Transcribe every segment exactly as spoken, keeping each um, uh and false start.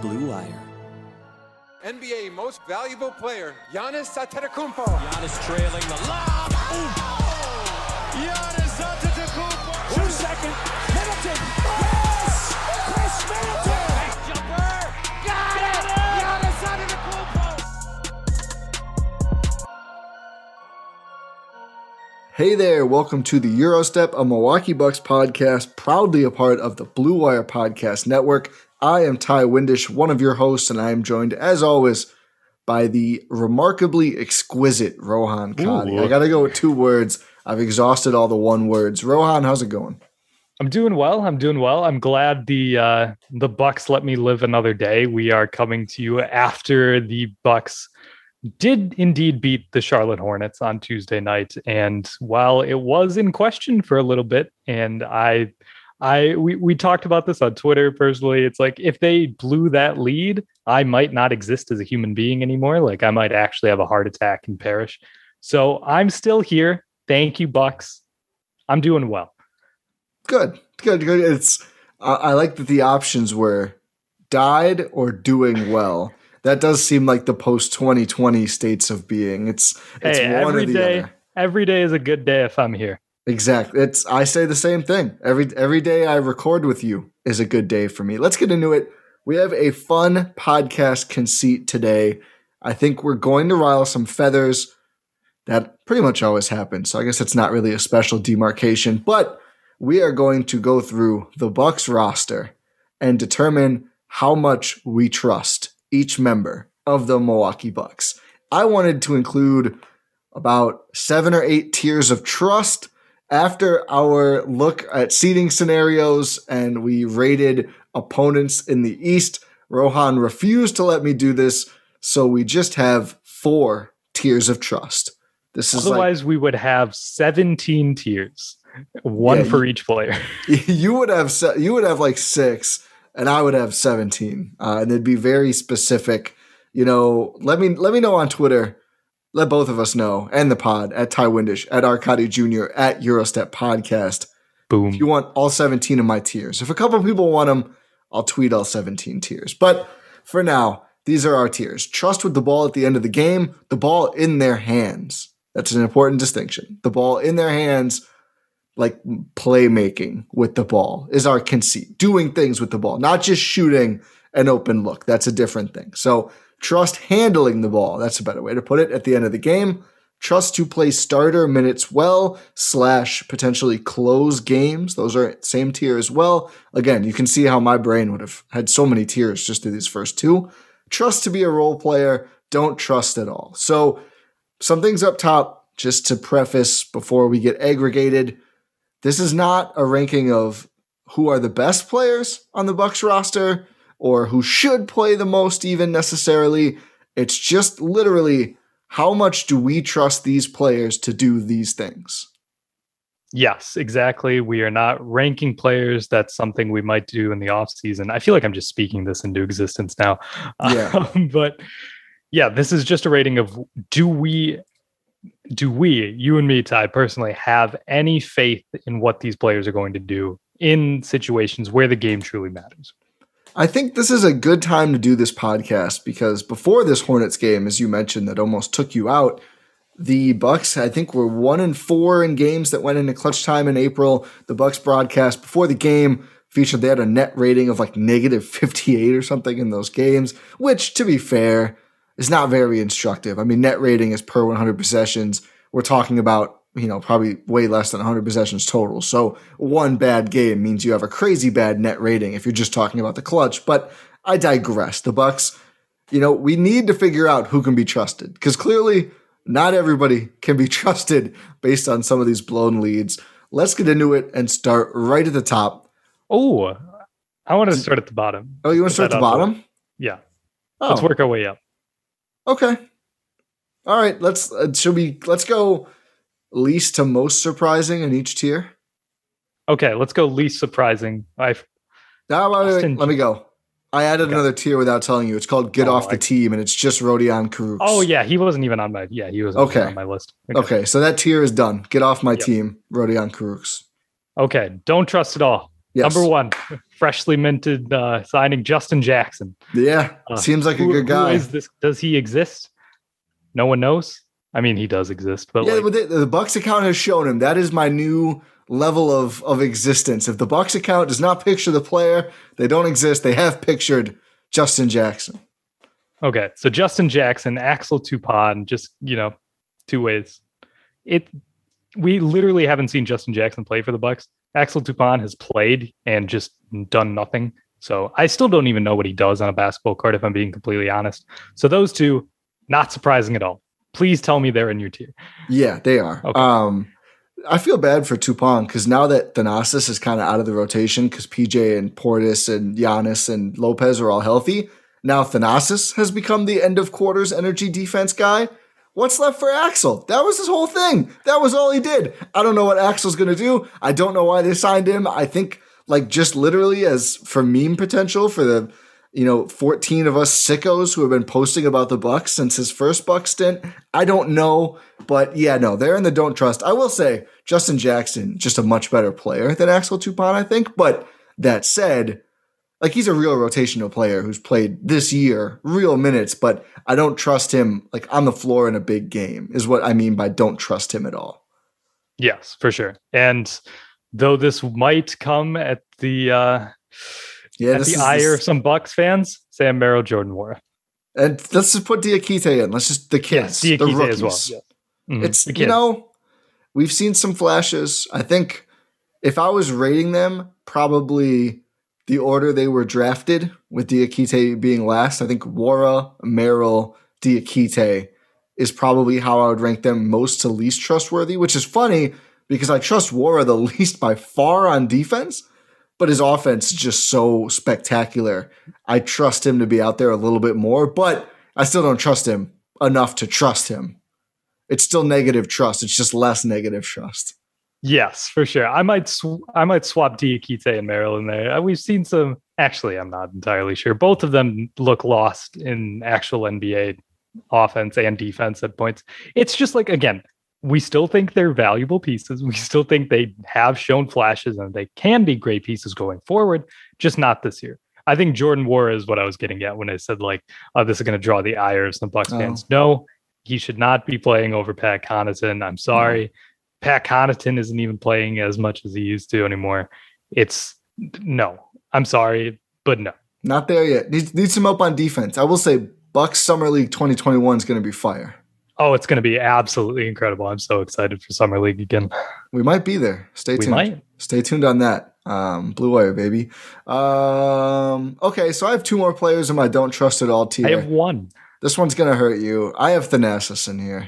Blue Wire. N B A Most Valuable Player, Giannis Antetokounmpo. Giannis trailing the lob. Oh! Giannis Antetokounmpo. Two second. Middleton. Yes! Chris Middleton. Nice jumper. Got it. Giannis Antetokounmpo. Hey there, welcome to the Eurostep, a Milwaukee Bucks podcast, proudly a part of the Blue Wire Podcast Network. I am Ty Windish, one of your hosts, and I am joined, as always, by the remarkably exquisite Rohan Kadi. Ooh. I gotta go with two words. I've exhausted all the one words. Rohan, how's it going? I'm doing well. I'm doing well. I'm glad the uh, the Bucks let me live another day. We are coming to you after the Bucks did indeed beat the Charlotte Hornets on Tuesday night, and while it was in question for a little bit, and I. I we, we talked about this on Twitter personally. It's like if they blew that lead, I might not exist as a human being anymore. Like I might actually have a heart attack and perish. So I'm still here. Thank you, Bucks. I'm doing well. Good, good, good. It's uh, I like that the options were died or doing well. That does seem like the post twenty twenty states of being. It's it's hey, one every or the day, other. Every day is a good day if I'm here. Exactly. It's I say the same thing. Every every day I record with you is a good day for me. Let's get into it. We have a fun podcast conceit today. I think we're going to rile some feathers. That pretty much always happens. So I guess it's not really a special demarcation, but we are going to go through the Bucks roster and determine how much we trust each member of the Milwaukee Bucks. I wanted to include about seven or eight tiers of trust. After our look at seeding scenarios and we rated opponents in the East, Rohan refused to let me do this, so we just have four tiers of trust. This is Otherwise, like, we would have seventeen tiers, one Yeah, for you- each player. you would have se- you would have like six, and I would have seventeen, uh, and it'd be very specific. You know, let me let me know on Twitter. Let both of us know, and the pod, at Ty Windish, at Arcadi Junior, at Eurostep Podcast. Boom. If you want all seventeen of my tiers. If a couple of people want them, I'll tweet all seventeen tiers. But for now, these are our tiers. Trust with the ball at the end of the game, the ball in their hands. That's an important distinction. The ball in their hands, like playmaking with the ball, is our conceit. Doing things with the ball, not just shooting an open look. That's a different thing. So trust handling the ball. That's a better way to put it at the end of the game. Trust to play starter minutes well, slash potentially close games. Those are same tier as well. Again, you can see how my brain would have had so many tiers just through these first two. Trust to be a role player. Don't trust at all. So some things up top, just to preface before we get aggregated. This is not a ranking of who are the best players on the Bucks roster, or who should play the most even necessarily. It's just literally how much do we trust these players to do these things? Yes, exactly. We are not ranking players. That's something we might do in the offseason. I feel like I'm just speaking this into existence now. Yeah. Um, but yeah, this is just a rating of do we, do we, you and me, Ty, personally have any faith in what these players are going to do in situations where the game truly matters? I think this is a good time to do this podcast because before this Hornets game, as you mentioned, that almost took you out, the Bucks, I think, were one and four in games that went into clutch time in April. The Bucks broadcast before the game featured they had a net rating of like negative fifty-eight or something in those games, which, to be fair, is not very instructive. I mean, net rating is per one hundred possessions. We're talking about, you know, probably way less than one hundred possessions total. So one bad game means you have a crazy bad net rating if you're just talking about the clutch. But I digress. The Bucks, you know, we need to figure out who can be trusted because clearly not everybody can be trusted based on some of these blown leads. Let's get into it and start right at the top. Oh, I want to start at the bottom. Oh, you want to start at the bottom? Yeah. Oh. Let's work our way up. Okay. All right. Let's, uh, should we, let's go least to most surprising in each tier. Okay, let's go least surprising. I Now, wait, wait, Austin- let me go. I added Okay. another tier without telling you. It's called Get Oh, Off the I- Team, and it's just Rodion Kurucs. Oh yeah, he wasn't even on my yeah, he wasn't Okay. even on my list. Okay. so that tier is done. Get off my Yep. team, Rodion Kurucs. Okay, don't trust at all. Yes. Number one, freshly minted uh, signing Justin Jackson. Yeah, Uh, seems like who, a good guy. Who is this? Does he exist? No one knows. I mean, he does exist, but yeah, like, but the, the Bucks account has shown him that is my new level of of existence. If the Bucks account does not picture the player, they don't exist. They have pictured Justin Jackson. okay, so Justin Jackson, Axel Tupon, just you know, two ways. It we literally haven't seen Justin Jackson play for the Bucks. Axel Tupon has played and just done nothing. So I still don't even know what he does on a basketball court, if I'm being completely honest. So those two, not surprising at all. Please tell me they're in your tier. Yeah, they are. Okay. Um, I feel bad for Tupon because now that Thanasis is kind of out of the rotation because P J and Portis and Giannis and Lopez are all healthy, now Thanasis has become the end of quarters energy defense guy. What's left for Axel? That was his whole thing. That was all he did. I don't know what Axel's going to do. I don't know why they signed him. I think like just literally as for meme potential for the, you know, fourteen of us sickos who have been posting about the Bucks since his first Bucks stint. I don't know, but yeah, no, they're in the don't trust. I will say Justin Jackson, just a much better player than Axel Tupon, I think. But that said, like he's a real rotational player who's played this year, real minutes, but I don't trust him like on the floor in a big game is what I mean by don't trust him at all. Yes, for sure. And though this might come at the uh, yeah, at this the is, ire this, of some Bucks fans, Sam Merrill, Jordan Nwora. And let's just put Diakite in. Let's just the kids, yeah, the Diakite rookies. as well. Yeah. Mm-hmm. It's you know, we've seen some flashes. I think if I was rating them, probably the order they were drafted, with Diakite being last, I think Nwora, Merrill, Diakite is probably how I would rank them most to least trustworthy, which is funny because I trust Nwora the least by far on defense, but his offense is just so spectacular. I trust him to be out there a little bit more, but I still don't trust him enough to trust him. It's still negative trust. It's just less negative trust. Yes, for sure. I might sw- I might swap Diakite and Merrill in there. We've seen some. Actually, I'm not entirely sure. Both of them look lost in actual N B A offense and defense at points. It's just like, again, we still think they're valuable pieces. We still think they have shown flashes and they can be great pieces going forward, just not this year. I think Jordan Nwora is what I was getting at when I said like, oh, this is going to draw the ire of some Bucks Oh. fans. No, he should not be playing over Pat Connaughton. I'm sorry. No. Pat Connaughton isn't even playing as much as he used to anymore. It's no, I'm sorry, but no. Not there yet. Needs, needs some help on defense. I will say Bucks Summer League twenty twenty-one is going to be fire. Oh, it's going to be absolutely incredible. I'm so excited for Summer League again. We might be there. Stay tuned. We might. Stay tuned on that. Um, Blue Wire, baby. Um, okay, so I have two more players in my don't trust at all tier. I have one. This one's going to hurt you. I have Thanasis in here.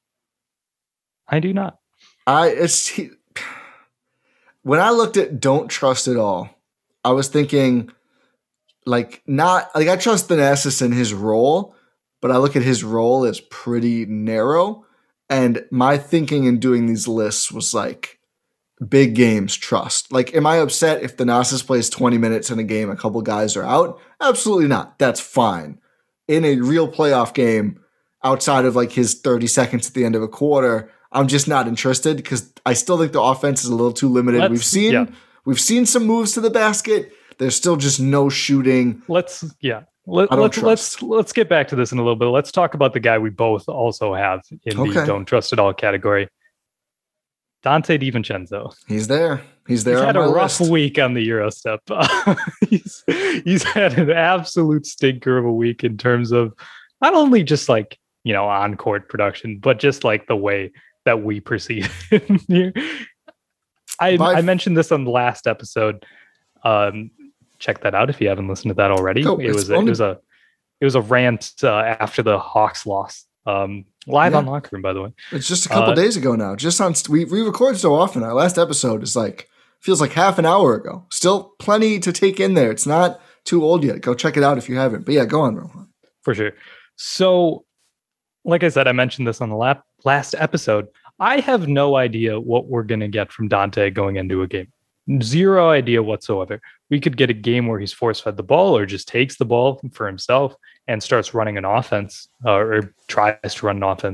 I do not. I it's he, when I looked at don't trust at all, I was thinking like not like I trust Thanasis in his role, but I look at his role as pretty narrow. And my thinking in doing these lists was like big games trust. Like, am I upset if Thanasis plays twenty minutes in a game, a couple guys are out? Absolutely not. That's fine. In a real playoff game, outside of like his thirty seconds at the end of a quarter, I'm just not interested because I still think the offense is a little too limited. Let's, we've seen yeah. we've seen some moves to the basket. There's still just no shooting. Let's yeah. Let, let's trust. let's let's get back to this in a little bit. Let's talk about the guy we both also have in Okay. the don't trust at all category. Dante DiVincenzo. He's there. He's there. He's on had a my rough list. week on the Eurostep. he's he's had an absolute stinker of a week in terms of not only just like, you know, on court production, but just like the way that we perceive him here. I By- I mentioned this on the last episode. Um, check that out if you haven't listened to that already. Go. It It's was a, only- it was a it was a rant uh, after the Hawks loss. Um, live Yeah. on Locker Room, by the way. It's just a couple Uh, days ago now. Just on we we record so often. Our last episode is like feels like half an hour ago. Still plenty to take in there. It's not too old yet. Go check it out if you haven't. But yeah, go on, Rohan. For sure. So, like I said, I mentioned this on the lap, last episode. I have no idea what we're going to get from Dante going into a game. Zero idea whatsoever. We could get a game where he's force-fed the ball or just takes the ball for himself and starts running an offense uh, or tries to run an offense.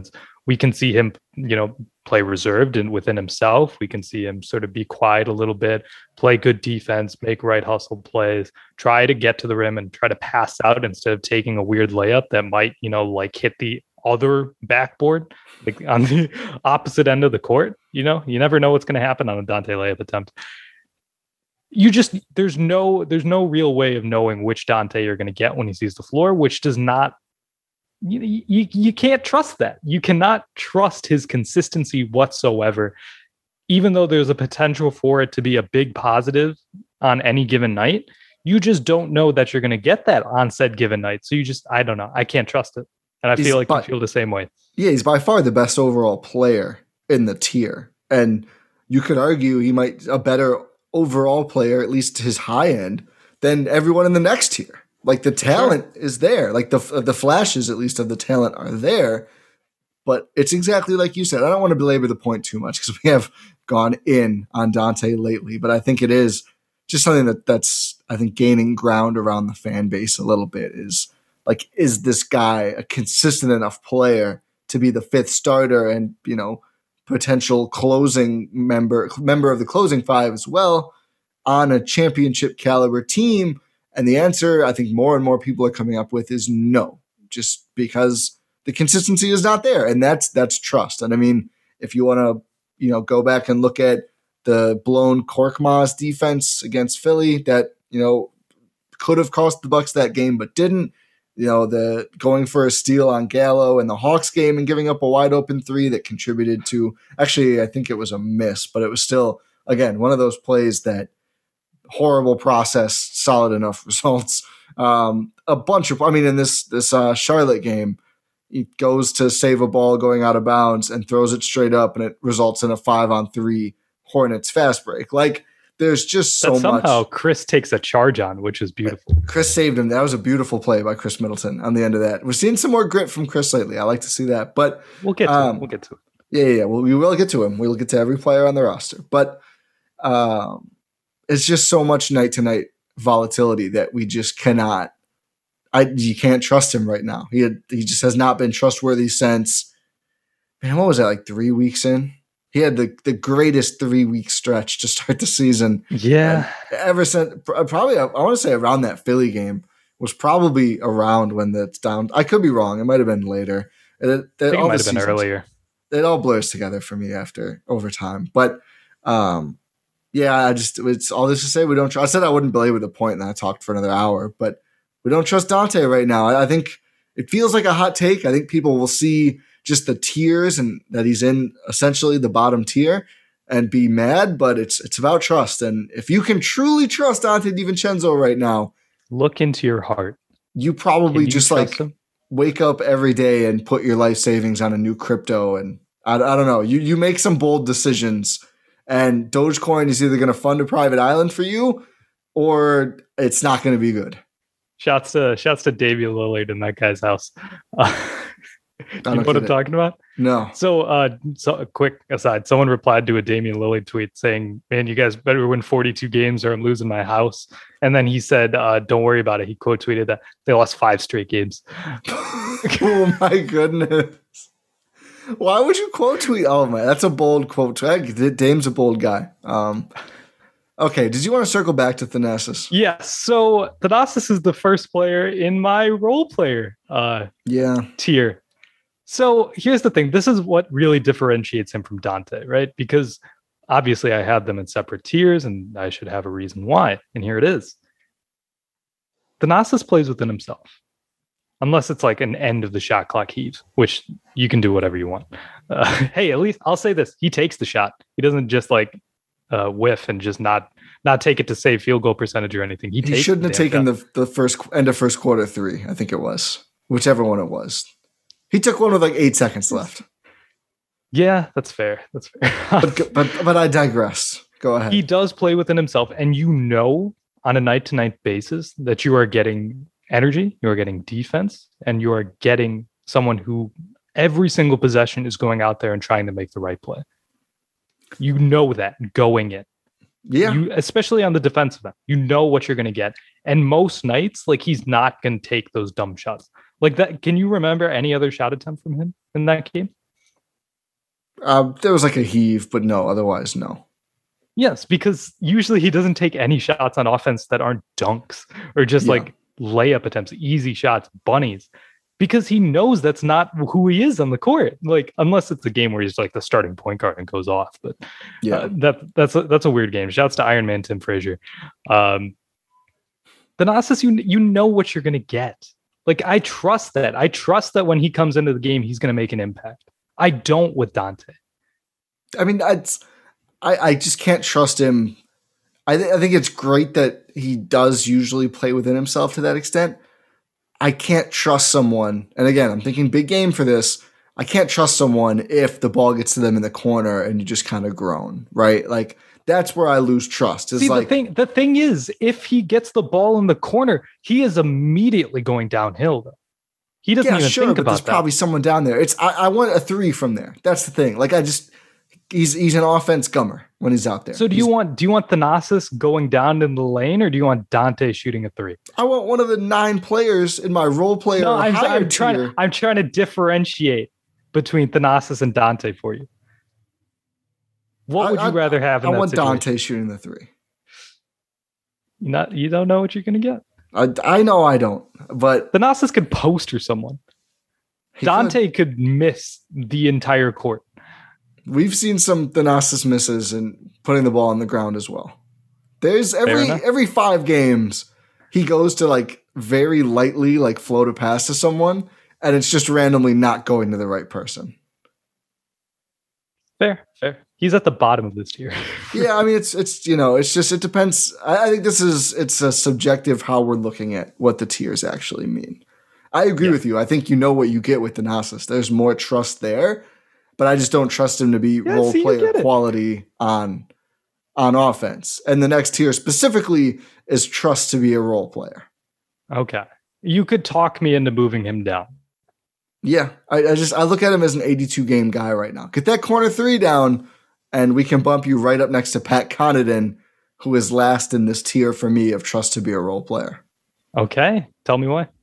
we can see him, you know, play reserved and within himself. We can see him sort of be quiet a little bit, play good defense, make right hustle plays, try to get to the rim and try to pass out instead of taking a weird layup that might, you know, like hit the other backboard, like on the opposite end of the court. You know, you never know what's going to happen on a Dante layup attempt. You just, there's no, there's no real way of knowing which Dante you're going to get when he sees the floor, which does not, you, you, you can't trust that. You cannot trust his consistency whatsoever, even though there's a potential for it to be a big positive on any given night. You just don't know that you're going to get that on said given night. So you just, I don't know. I can't trust it. And I He's feel like by, you feel the same way. Yeah, he's by far the best overall player in the tier. And you could argue he might a better overall player, at least his high end, than everyone in the next tier. Like the talent sure. is there. Like the the flashes, at least, of the talent are there. But it's exactly like you said. I don't want to belabor the point too much because we have gone in on Dante lately. But I think it is just something that that's, I think, gaining ground around the fan base a little bit is, like, is this guy a consistent enough player to be the fifth starter and, you know, potential closing member, member of the closing five as well on a championship caliber team? And the answer I think more and more people are coming up with is no, just because the consistency is not there. And that's, that's trust. And I mean, if you want to, you know, go back and look at the blown Korkmaz defense against Philly that, you know, could have cost the Bucks that game, but didn't. You know, the going for a steal on Gallo in the Hawks game and giving up a wide open three that contributed to, actually, I think it was a miss, but it was still, again, one of those plays that horrible process, solid enough results. Um, a bunch of, I mean, in this, this uh, Charlotte game, he goes to save a ball going out of bounds and throws it straight up and it results in a five on three Hornets fast break. Like, there's just so that somehow much. Somehow Chris takes a charge on, which is beautiful. Chris saved him. That was a beautiful play by Chris Middleton on the end of that. We're seeing some more grit from Chris lately. I like to see that. But we'll get to um, him. We'll get to him. Yeah, yeah, yeah. Well, we will get to him. We'll get to every player on the roster. But um, it's just so much night to night volatility that we just cannot. I you can't trust him right now. He had, he just has not been trustworthy since. Man, what was that, like three weeks in? He had the, the greatest three-week stretch to start the season. Yeah. And ever since, probably, I, I want to say around that Philly game was probably around when that's down. I could be wrong. It might have been later. It, it, I think it might have been earlier. It all blurs together for me after overtime. But, um, yeah, I just, it's all this to say we don't trust. I said I wouldn't belabor the point, and then I talked for another hour. But we don't trust Dante right now. I, I think it feels like a hot take. I think people will see just the tiers and that he's in essentially the bottom tier and be mad, but it's it's about trust. And if you can truly trust Dante DiVincenzo right now, look into your heart. You probably you just like him? Wake up every day and put your life savings on a new crypto. And I, I don't know, you you make some bold decisions, and Dogecoin is either going to fund a private island for you or it's not going to be good. Shouts to shouts to Damian Lillard in that guy's house. Uh, Do you know what I'm talking about? No. So, uh, so a quick aside, someone replied to a Damian Lillard tweet saying, "Man, you guys better win forty-two games or I'm losing my house." And then he said, uh, "Don't worry about it." He quote tweeted that they lost five straight games. Oh my goodness! Why would you quote tweet? Oh my, that's a bold quote tweet. Dame's a bold guy. Um, okay, did you want to circle back to Thanasis? Yes. So Thanasis is the first player in my role player uh, yeah tier. So here's the thing. This is what really differentiates him from Dante, right? Because obviously I had them in separate tiers and I should have a reason why. And here it is. Thanasis plays within himself. Unless it's like an end of the shot clock heaves, which you can do whatever you want. Uh, hey, at least I'll say this. He takes the shot. He doesn't just like uh, whiff and just not not take it to save field goal percentage or anything. He, he takes shouldn't have taken shot. the, the first end of first quarter three, I think it was. Whichever one it was. He took one with like eight seconds left. Yeah, that's fair. That's fair. but, but but I digress. Go ahead. He does play within himself, and you know on a night-to-night basis that you are getting energy, you are getting defense, and you are getting someone who every single possession is going out there and trying to make the right play. You know that going in. Yeah. You, especially on the defensive end, you know what you're going to get. And most nights, like, he's not going to take those dumb shots. Like that. Can you remember any other shot attempt from him in that game? Uh, there was like a heave, but no, otherwise, no. Yes, because usually he doesn't take any shots on offense that aren't dunks or just Yeah. like layup attempts, easy shots, bunnies, because he knows that's not who he is on the court. Like, unless it's a game where he's like the starting point guard and goes off. But Yeah. uh, that that's a, that's a weird game. Shouts to Iron Man Tim Frazier. Um, Thanasis, you you know what you're gonna get. Like, I trust that. I trust that when he comes into the game, he's gonna make an impact. I don't with Dante. I mean, it's, I, I just can't trust him. I, th- I think it's great that he does usually play within himself to that extent. I can't trust someone, and again, I'm thinking big game for this. I can't trust someone if the ball gets to them in the corner and you just kind of groan, right? Like, that's where I lose trust. It's See, like, the thing, the thing is, if he gets the ball in the corner, he is immediately going downhill. Though he doesn't yeah, even sure, think but about there's that. probably someone down there. It's I, I want a three from there. That's the thing. Like, I just he's he's an offense gummer when he's out there. So do He's- you want do you want Thanasis going down in the lane, or do you want Dante shooting a three? I want one of the nine players in my role player. No, or I'm, higher I'm trying. tier. I'm trying to differentiate between Thanasis and Dante for you. What I- would you I- rather have? In I that want situation? Dante shooting the three. You not you don't know what you're gonna get. I, I know I don't, but Thanasis could poster someone. he Dante could miss the entire court. could. We've seen some Thanasis misses and putting the ball on the ground as well. There's every enough. every five games he goes to like very lightly like float a pass to someone, and it's just randomly not going to the right person. Fair, fair. He's at the bottom of this tier. Yeah, I mean it's it's you know it's just it depends. I, I think this is it's a subjective how we're looking at what the tiers actually mean. I agree with you. I think you know what you get with Thanasis. There's more trust there, but I just don't trust him to be role see, you player get it. quality on on offense. And the next tier specifically is trust to be a role player. Okay. You could talk me into moving him down. Yeah, I, I just I look at him as an eighty-two game guy right now. Get that corner three down, and we can bump you right up next to Pat Connaughton, who is last in this tier for me of trust to be a role player. Okay. Tell me why.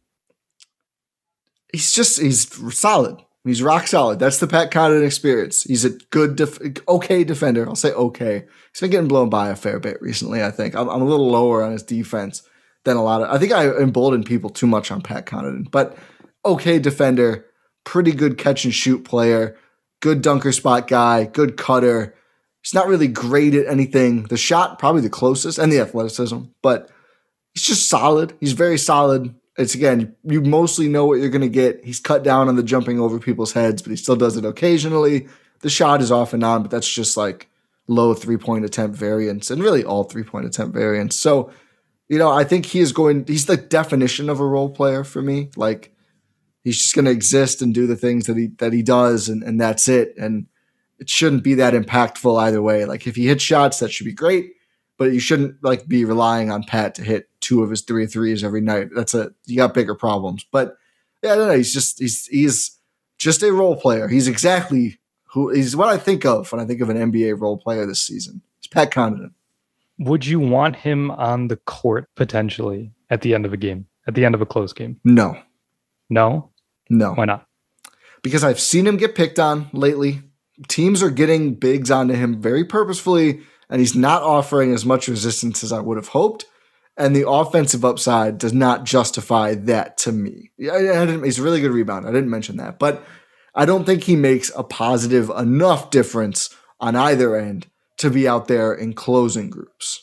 He's just he's solid. He's rock solid. That's the Pat Connaughton experience. He's a good, def- okay defender. I'll say okay. He's been getting blown by a fair bit recently. I think I'm, I'm a little lower on his defense than a lot of. I think I embolden people too much on Pat Connaughton, but okay defender, pretty good catch and shoot player, good dunker spot guy, good cutter. He's not really great at anything. The shot probably the closest, and the athleticism, but he's just solid. He's very solid. It's again, you mostly know what you're going to get. He's cut down on the jumping over people's heads, but he still does it occasionally. The shot is off and on, but that's just like low three-point attempt variance and really all three-point attempt variance. So, you know, I think he is going, he's the definition of a role player for me. Like, he's just going to exist and do the things that he that he does, and, and that's it. And it shouldn't be that impactful either way. Like, if he hits shots, that should be great, but you shouldn't like be relying on Pat to hit two of his three threes every night. That's a you got bigger problems. But yeah, I don't know. He's just he's he's just a role player. He's exactly who he's what I think of when I think of an N B A role player this season. It's Pat Connaughton. Would you want him on the court potentially at the end of a game, at the end of a close game? No, No? no, Why not? because I've seen him get picked on lately. Teams are getting bigs onto him very purposefully, and he's not offering as much resistance as I would have hoped. And the offensive upside does not justify that to me. I, I didn't, he's a really good rebound. I didn't mention that. But I don't think he makes a positive enough difference on either end to be out there in closing groups.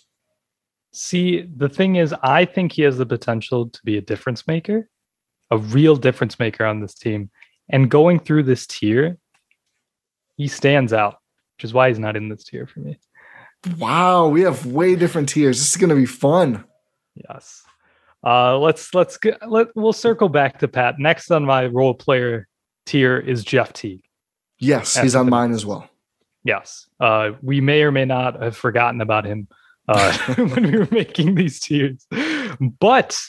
See, the thing is, I think he has the potential to be a difference maker, a real difference maker on this team. And going through this tier, he stands out, which is why he's not in this tier for me. Wow, we have way different tiers. This is going to be fun. Yes. Uh, let's let's get, let we'll circle back to Pat. Next on my role player tier is Jeff Teague. Yes, he's on mine as well. Yes. Uh, we may or may not have forgotten about him uh, when we were making these tiers, but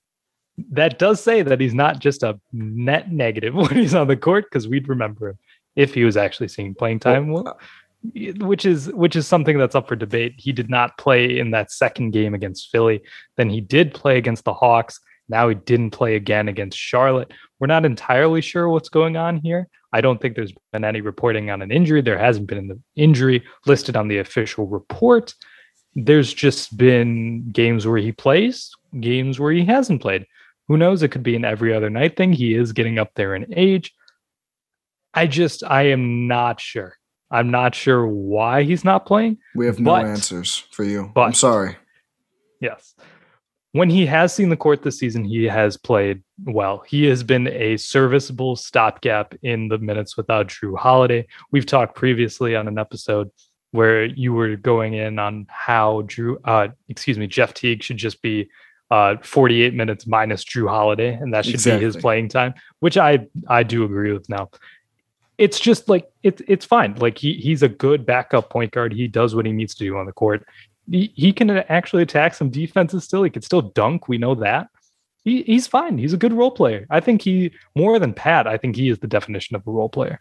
that does say that he's not just a net negative when he's on the court, because we'd remember him if he was actually seeing playing time. Well, which is which is something that's up for debate. He did not play in that second game against Philly. Then he did play against the Hawks. Now he didn't play again against Charlotte. We're not entirely sure what's going on here. I don't think there's been any reporting on an injury. There hasn't been an injury listed on the official report. There's just been games where he plays, games where he hasn't played. Who knows? It could be an every other night thing. He is getting up there in age. I just, I am not sure. I'm not sure why he's not playing. We have no but, answers for you. But, I'm sorry. Yes. When he has seen the court this season, he has played well. He has been a serviceable stopgap in the minutes without Jrue Holiday. We've talked previously on an episode where you were going in on how Jrue, uh, excuse me, Jeff Teague should just be uh, forty-eight minutes minus Jrue Holiday, and that should exactly. be his playing time, which I I do agree with now. It's just like it's it's fine. Like he he's a good backup point guard. He does what he needs to do on the court. He, he can actually attack some defenses still. He can still dunk. We know that. He he's fine. He's a good role player. I think he more than Pat. I think he is the definition of a role player.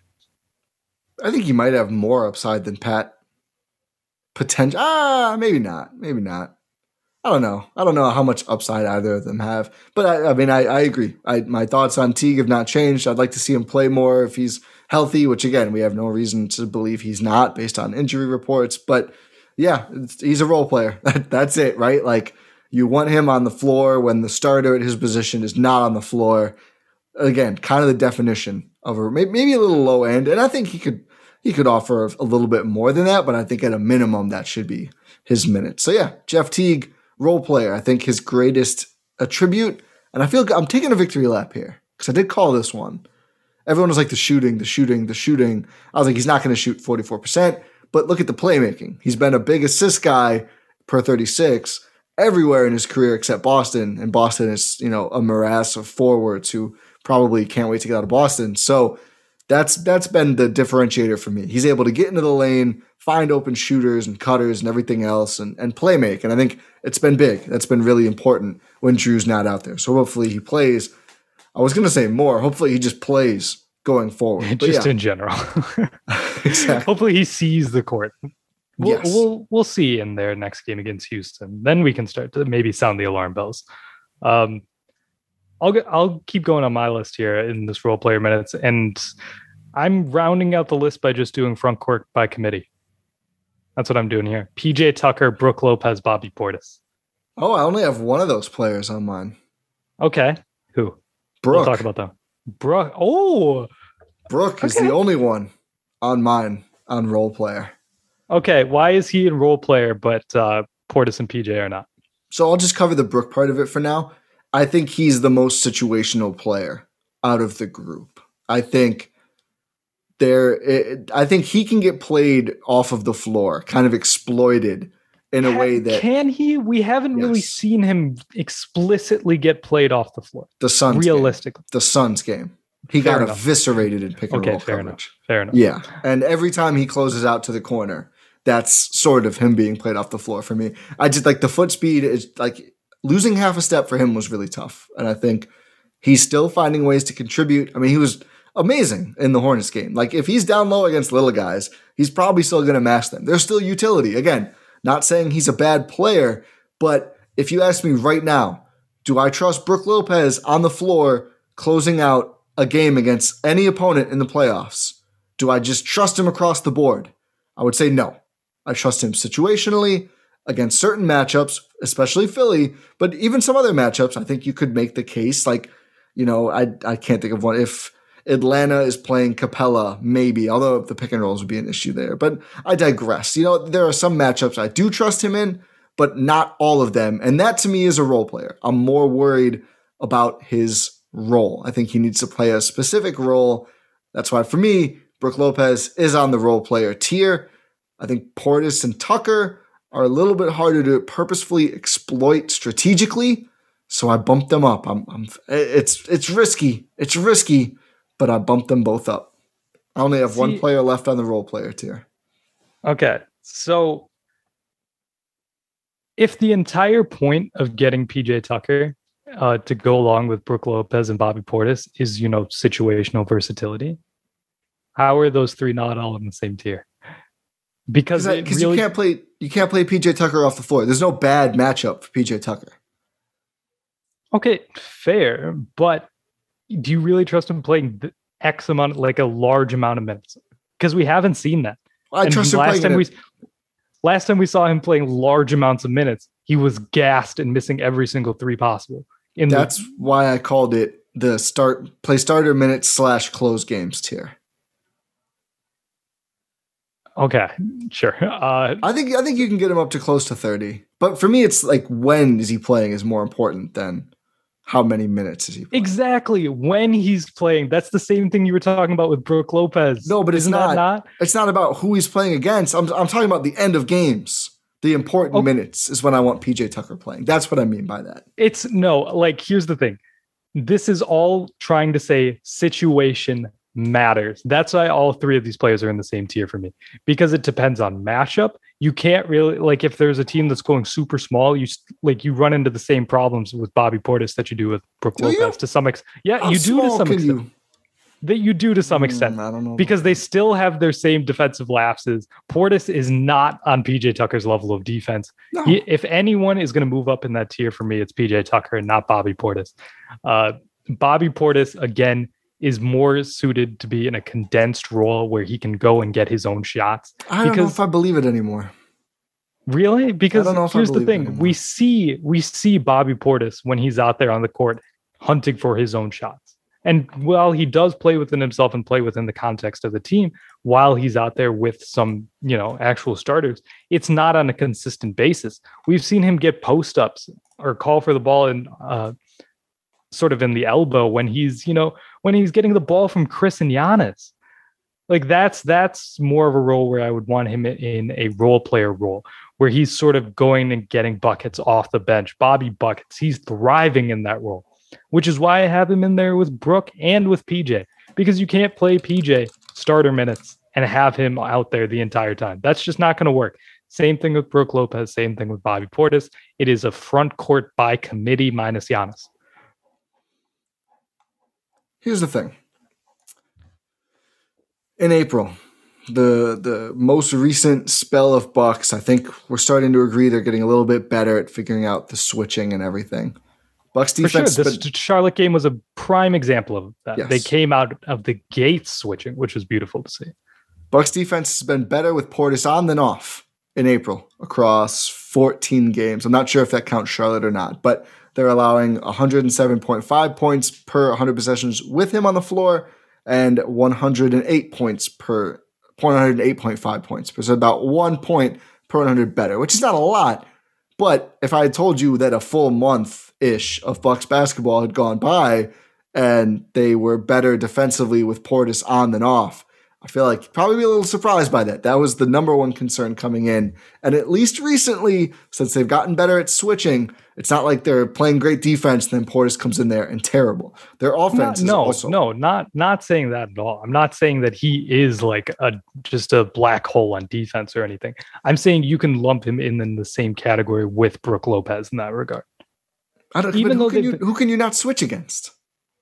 I think he might have more upside than Pat. Potential. Ah, maybe not. Maybe not. I don't know. I don't know how much upside either of them have. But I, I mean, I, I agree. I, my thoughts on Teague have not changed. I'd like to see him play more if he's healthy, which again, we have no reason to believe he's not based on injury reports. But yeah, he's a role player. That's it, right? Like you want him on the floor when the starter at his position is not on the floor. Again, kind of the definition of a maybe a little low end. And I think he could he could offer a little bit more than that. But I think at a minimum, that should be his minutes. So yeah, Jeff Teague, role player. I think his greatest attribute, and I feel I'm taking a victory lap here because I did call this one. Everyone was like the shooting, the shooting, the shooting. I was like, he's not going to shoot forty-four percent, but look at the playmaking. He's been a big assist guy per thirty-six everywhere in his career except Boston, and Boston is, you know, a morass of forwards who probably can't wait to get out of Boston. So that's that's been the differentiator for me. He's able to get into the lane, find open shooters and cutters and everything else, and, and play make. And I think it's been big. That's been really important when Jrue's not out there. So hopefully he plays. I was going to say more. Hopefully he just plays going forward. But just yeah. in general. Exactly. Hopefully he sees the court. We'll, yes. we'll we'll see in their next game against Houston. Then we can start to maybe sound the alarm bells. Um, I'll get, I'll keep going on my list here in this role player minutes, and I'm rounding out the list by just doing front court by committee. That's what I'm doing here. P J Tucker, Brook Lopez, Bobby Portis. Oh, I only have one of those players on mine. Okay. Who? Brook. We'll talk about them. Brook. Oh. Brook is okay. the only one on mine on role player. Okay. Why is he in role player, but uh, Portis and P J are not? So I'll just cover the Brook part of it for now. I think he's the most situational player out of the group. I think there. It, I think he can get played off of the floor, kind of exploited in a way that can he? We haven't yes. really seen him explicitly get played off the floor. The Suns, realistically, game. the Suns game, he fair got enough. eviscerated in pick and okay, roll fair coverage. Enough. Fair enough. Yeah, and every time he closes out to the corner, that's sort of him being played off the floor for me. I just like the foot speed is like losing half a step for him was really tough, and I think he's still finding ways to contribute. I mean, he was amazing in the Hornets game. Like if he's down low against little guys, he's probably still going to mash them. There's still utility. Again, not saying he's a bad player, but if you ask me right now, do I trust Brook Lopez on the floor closing out a game against any opponent in the playoffs? Do I just trust him across the board? I would say no. I trust him situationally against certain matchups, especially Philly, but even some other matchups, I think you could make the case. Like, you know, I I can't think of one. If Atlanta is playing Capella, maybe, although the pick and rolls would be an issue there. But I digress. You know, there are some matchups I do trust him in, but not all of them. And that to me is a role player. I'm more worried about his role. I think he needs to play a specific role. That's why for me, Brook Lopez is on the role player tier. I think Portis and Tucker are a little bit harder to purposefully exploit strategically. So I bumped them up. I'm, I'm it's it's risky. It's risky. But I bumped them both up. I only have See, one player left on the role player tier. Okay. So if the entire point of getting P J Tucker uh, to go along with Brook Lopez and Bobby Portis is, you know, situational versatility, how are those three not all in the same tier? Because because really, you can't play you can't play P J Tucker off the floor. There's no bad matchup for P J Tucker. Okay, fair. But do you really trust him playing the X amount, like a large amount of minutes? Because we haven't seen that. I And trust him last playing time in we it. last time we saw him playing large amounts of minutes, he was gassed and missing every single three possible. In That's the, why I called it the start play starter minutes slash close games tier. okay, sure. Uh, I think I think you can get him up to close to thirty. But for me, it's like when is he playing is more important than how many minutes is he playing. exactly when he's playing. That's the same thing you were talking about with Brook Lopez. No, but it's Isn't not, that not. It's not about who he's playing against. I'm I'm talking about the end of games. The important Oh. minutes is when I want P J Tucker playing. That's what I mean by that. It's no, like, here's the thing. This is all trying to say situation matters. That's why all three of these players are in the same tier for me, because it depends on matchup. You can't really, like, if there's a team that's going super small, you st- like you run into the same problems with Bobby Portis that you do with Brook Do Lopez you? to some extent. Yeah, How you do to small some can extent. you- That you do to some Mm, extent. I don't know. Because they still have their same defensive lapses. Portis is not on P J Tucker's level of defense. No. He, if anyone is going to move up in that tier for me, it's P J Tucker and not Bobby Portis. Uh, Bobby Portis, again, is more suited to be in a condensed role where he can go and get his own shots. I don't know because if I believe it anymore. really, because I don't know if I here's the believe it thing: anymore. we see we see Bobby Portis when he's out there on the court hunting for his own shots. And while he does play within himself and play within the context of the team, while he's out there with some, you know, actual starters, it's not on a consistent basis. We've seen him get post ups or call for the ball in uh, sort of in the elbow when he's, you know, when he's getting the ball from Chris and Giannis. Like that's that's more of a role where I would want him in a role player role where he's sort of going and getting buckets off the bench. Bobby buckets. He's thriving in that role, which is why I have him in there with Brook and with P J, because you can't play P J starter minutes and have him out there the entire time. That's just not going to work. Same thing with Brook Lopez. Same thing with Bobby Portis. It is a front court by committee minus Giannis. Here's the thing. In April, the the most recent spell of Bucks, I think we're starting to agree they're getting a little bit better at figuring out the switching and everything. Bucks For sure, defense, this but Charlotte game was a prime example of that. Yes. They came out of the gates switching, which was beautiful to see. Bucks defense has been better with Portis on than off in April across fourteen games. I'm not sure if that counts Charlotte or not, but they're allowing one hundred seven point five points per one hundred possessions with him on the floor and one hundred eight points per one hundred eight point five points per. So about one point per one hundred better, which is not a lot. But if I had told you that a full month ish of Bucks basketball had gone by and they were better defensively with Portis on than off, I feel like you'd probably be a little surprised by that. That was the number one concern coming in. And at least recently, since they've gotten better at switching, it's not like they're playing great defense and then Portis comes in there and terrible. Their offense Not- is no, also no, not not saying that at all. I'm not saying that he is like a just a black hole on defense or anything. I'm saying you can lump him in, in the same category with Brook Lopez in that regard. I don't, even but who, though can they've- you, who can you not switch against?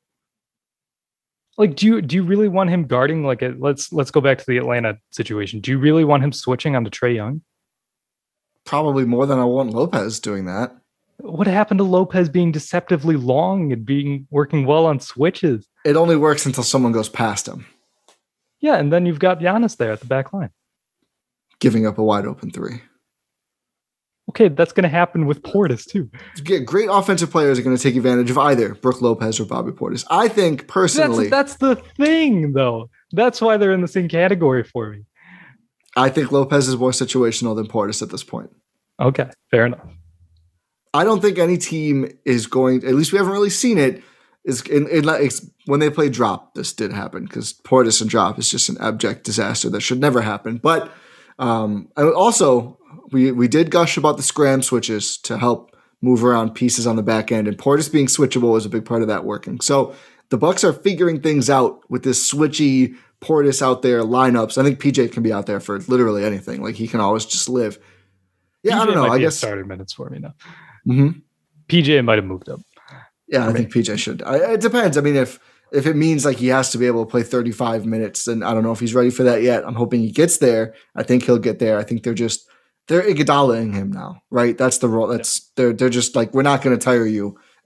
Like, do you do you really want him guarding? Like, a, let's let's go back to the Atlanta situation. Do you really want him switching onto Trae Young? Probably more than I want Lopez doing that. What happened to Lopez being deceptively long and being working well on switches? It only works until someone goes past him, Yeah, and then you've got Giannis there at the back line. giving up a wide open three. Okay, that's going to happen with Portis too. Get great offensive players are going to take advantage of either Brook Lopez or Bobby Portis. I think personally, That's that's the thing, though. That's why they're in the same category for me. I think Lopez is more situational than Portis at this point. Okay, fair enough. I don't think any team is going, at least we haven't really seen it, is in, in it's, when they play drop, this did happen because Portis and drop is just an abject disaster that should never happen. But um, and also, we, we did gush about the scram switches to help move around pieces on the back end, and Portis being switchable is a big part of that working. So the Bucks are figuring things out with this switchy Portis out there lineups. I think P J can be out there for literally anything. Like he can always just live. Yeah, P J I don't know. might I be at guess. starter minutes for me now. Mhm. P J might have moved up. Yeah, I For think P J should. I, it depends. I mean, if if it means like he has to be able to play thirty-five minutes, then I don't know if he's ready for that yet. I'm hoping he gets there. I think he'll get there. I think they're just they're Iguodalaing him now, right? That's the role. That's they're they're just like, we're not going to tire you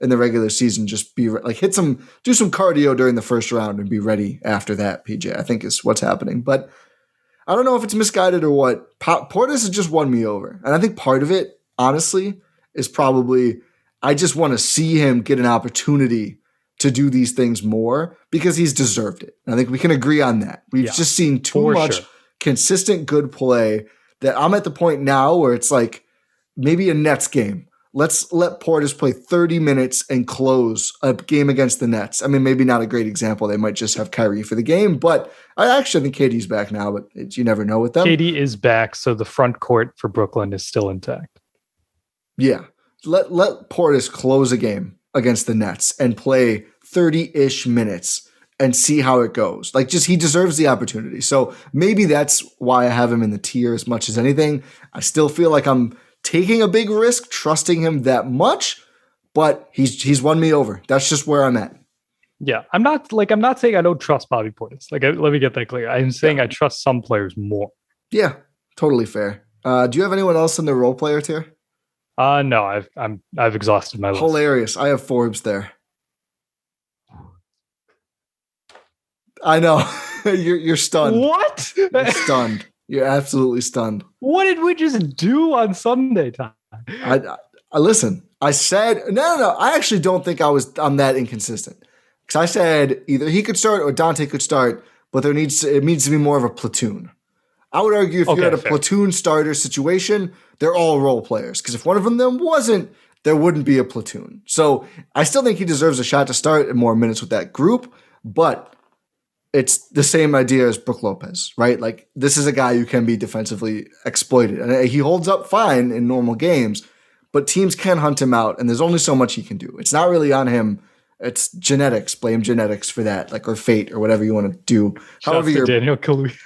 in the regular season. Just be re- like hit some, do some cardio during the first round and be ready after that. P J, I think is what's happening, but I don't know if it's misguided or what. Pa- Portis has just won me over, and I think part of it, honestly, is probably I just want to see him get an opportunity to do these things more because he's deserved it. And I think we can agree on that. We've Yeah, just seen too for much sure. consistent good play that I'm at the point now where it's like maybe a Nets game. Let's let Portis play thirty minutes and close a game against the Nets. I mean, maybe not a great example. They might just have Kyrie for the game, but I actually think K D's back now, but it, you never know with them. K D is back, so the front court for Brooklyn is still intact. Yeah. Let let Portis close a game against the Nets and play thirty-ish minutes and see how it goes. Like, just he deserves the opportunity. So maybe that's why I have him in the tier as much as anything. I still feel like I'm taking a big risk, trusting him that much, but he's he's won me over. That's just where I'm at. Yeah, I'm not like I'm not saying I don't trust Bobby Portis. Like, I, let me get that clear. I'm saying Yeah. I trust some players more. Yeah, totally fair. Uh, do you have anyone else in the role player tier? Uh no, I've I'm I've exhausted my list. Hilarious. I have Forbes there. I know. you're you're stunned. What? You're stunned. You're absolutely stunned. What did we just do on Sunday time? I, I, I listen. I said no, no, no. I actually don't think I was. I'm that inconsistent because I said either he could start or Dante could start, but there needs to, it needs to be more of a platoon. I would argue if Okay, you're at a fair. platoon starter situation, they're all role players. Because if one of them then wasn't, there wouldn't be a platoon. So I still think he deserves a shot to start and more minutes with that group, but it's the same idea as Brook Lopez, right? Like, this is a guy who can be defensively exploited. And he holds up fine in normal games, but teams can hunt him out, and there's only so much he can do. It's not really on him. It's genetics. Blame genetics for that, like, or fate, or whatever you want to do. However, Shouts to you're Daniel Kaluuya.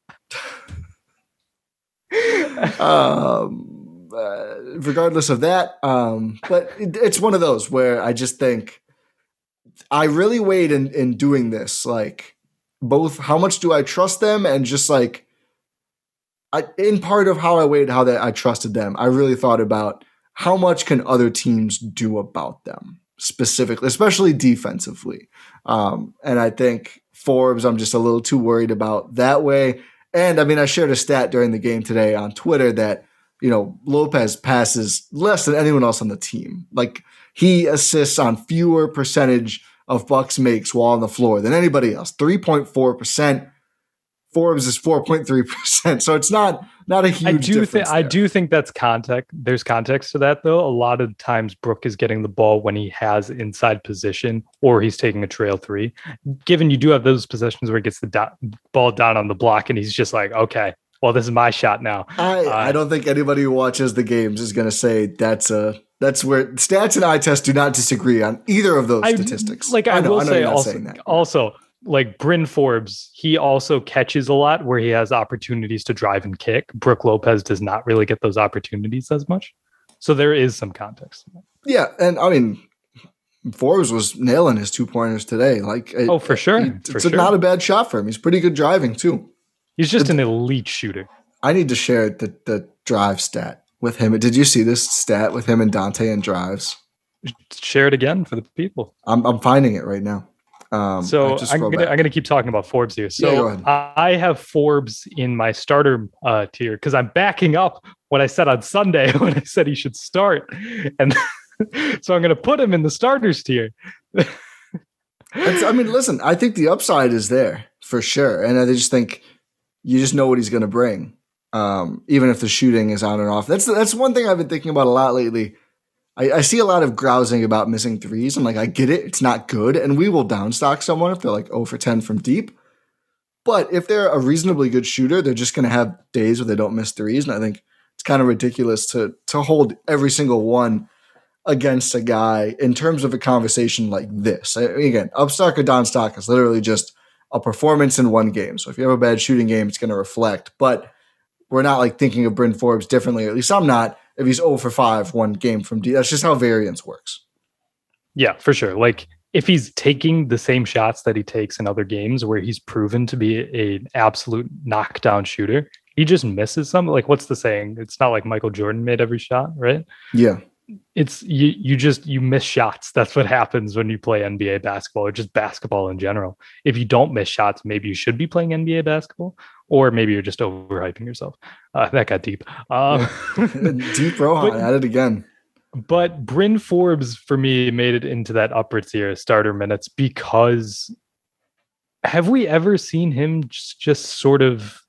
um, uh, regardless of that, um, but it, it's one of those where I just think I really weighed in, in doing this, like, both how much do I trust them and just like I, in part of how I weighed how that I trusted them, I really thought about how much can other teams do about them specifically, especially defensively. Um, and I think Forbes, I'm just a little too worried about that way. And I mean, I shared a stat during the game today on Twitter that, you know, Lopez passes less than anyone else on the team. Like, he assists on fewer percentage of Bucks makes while on the floor than anybody else. three point four percent. Forbes is four point three percent. So it's not not a huge I do think difference I there. do think that's context. There's context to that though. A lot of times Brook is getting the ball when he has inside position or he's taking a trail three. Given you do have those possessions where he gets the do- ball down on the block and he's just like, okay, well, this is my shot now. I, Uh, I don't think anybody who watches the games is going to say that's a that's where stats and eye test do not disagree on either of those I- statistics. Like I, know, will I know say you're not also, saying that. also like Bryn Forbes, he also catches a lot where he has opportunities to drive and kick. Brook Lopez does not really get those opportunities as much. So there is some context. Yeah, and I mean, Forbes was nailing his two pointers today. Like, it- Oh, for sure. he- For it's a- sure. not a bad shot for him. He's pretty good driving too. He's just an elite shooter. I need to share the the drive stat with him. Did you see this stat with him and Dante and drives? Share it again for the people. I'm I'm finding it right now. Um, I So just I'm scrolled gonna back. I'm gonna keep talking about Forbes here. Yeah, go So ahead. I have Forbes in my starter uh, tier because I'm backing up what I said on Sunday when I said he should start, and so I'm gonna put him in the starters tier. It's- I mean, listen, I think the upside is there for sure, and I just think you just know what he's going to bring, um, even if the shooting is on and off. That's that's one thing I've been thinking about a lot lately. I, I see a lot of grousing about missing threes. I'm like, I get it, it's not good, and we will downstock someone if they're like zero for ten from deep. But if they're a reasonably good shooter, they're just going to have days where they don't miss threes, and I think it's kind of ridiculous to to hold every single one against a guy in terms of a conversation like this. I, again, upstock or downstock is literally just a performance in one game. So if you have a bad shooting game, it's going to reflect. But we're not like thinking of Bryn Forbes differently, or at least I'm not, if he's zero for five one game from D. That's just how variance works. Yeah, for sure. Like if he's taking the same shots that he takes in other games where he's proven to be an absolute knockdown shooter, he just misses some. Like what's the saying? It's not like Michael Jordan made every shot, right? Yeah. it's you you just you miss shots. That's what happens when you play N B A basketball or just basketball in general. If you don't miss shots, maybe you should be playing N B A basketball, or maybe you're just overhyping yourself. Uh, that got deep. Um, deep Rohan at it again. But Bryn Forbes, for me, made it into that upper tier starter minutes because have we ever seen him just, just sort of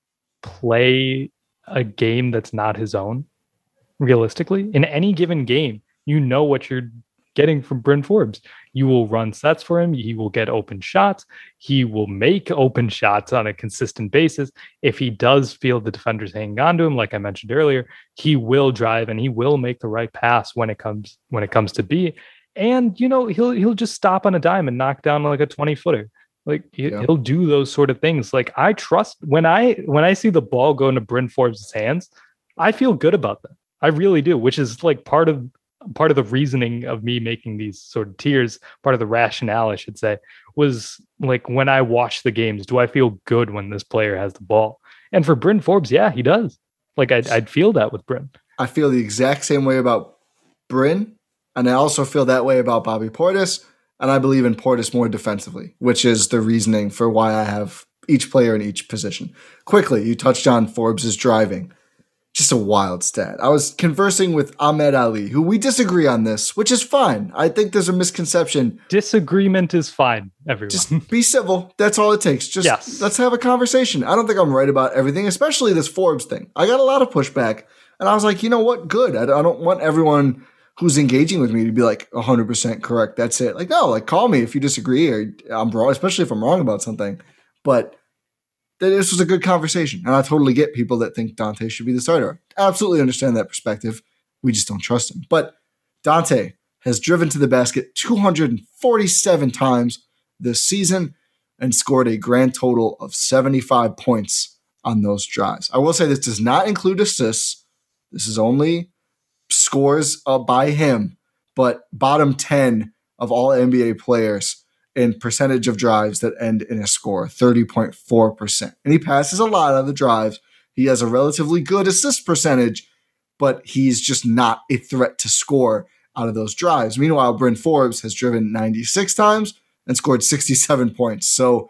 play a game that's not his own? Realistically, in any given game, you know what you're getting from Bryn Forbes. You will run sets for him. He will get open shots. He will make open shots on a consistent basis. If he does feel the defenders hanging on to him, like I mentioned earlier, he will drive and he will make the right pass when it comes when it comes to B. And you know he'll he'll just stop on a dime and knock down like a twenty footer. Like he, yeah. he'll do those sort of things. Like I trust when I when I see the ball go into Bryn Forbes' hands, I feel good about that. I really do, which is like part of part of the reasoning of me making these sort of tiers, part of the rationale, I should say, was like when I watch the games, do I feel good when this player has the ball? And for Bryn Forbes, yeah, he does. Like I'd, I'd feel that with Bryn. I feel the exact same way about Bryn, and I also feel that way about Bobby Portis, and I believe in Portis more defensively, which is the reasoning for why I have each player in each position. Quickly, you touched on Forbes' driving. Just a wild stat. I was conversing with Ahmed Ali, who we disagree on this, which is fine. I think there's a misconception. Disagreement is fine, everyone. Just be civil. That's all it takes. Just yes. Let's have a conversation. I don't think I'm right about everything, especially this Forbes thing. I got a lot of pushback, and I was like, you know what? Good. I don't want everyone who's engaging with me to be like one hundred percent correct. That's it. Like, no, like call me if you disagree or I'm wrong, especially if I'm wrong about something. But this was a good conversation, and I totally get people that think Dante should be the starter. I absolutely understand that perspective. We just don't trust him. But Dante has driven to the basket two hundred forty-seven times this season and scored a grand total of seventy-five points on those drives. I will say this does not include assists. This is only scores uh, by him, but bottom ten of all N B A players in percentage of drives that end in a score, thirty point four percent. And he passes a lot on the drives. He has a relatively good assist percentage, but he's just not a threat to score out of those drives. Meanwhile, Bryn Forbes has driven ninety-six times and scored sixty-seven points. So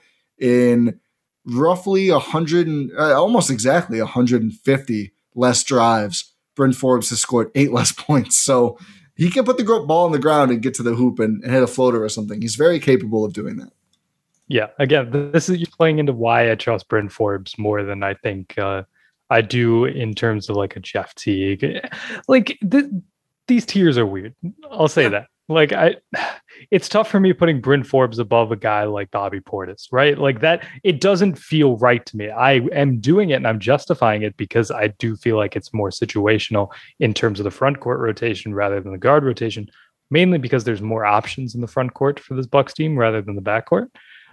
in roughly one hundred, uh, almost exactly one hundred fifty less drives, Bryn Forbes has scored eight less points. So he can put the ball on the ground and get to the hoop and, and hit a floater or something. He's very capable of doing that. Yeah, again, this is playing into why I trust Bryn Forbes more than I think uh, I do in terms of like a Jeff Teague. Like th- these tiers are weird. I'll say that. Like I, it's tough for me putting Bryn Forbes above a guy like Bobby Portis, right? Like that, it doesn't feel right to me. I am doing it and I'm justifying it because I do feel like it's more situational in terms of the front court rotation rather than the guard rotation, mainly because there's more options in the front court for this Bucks team rather than the back court.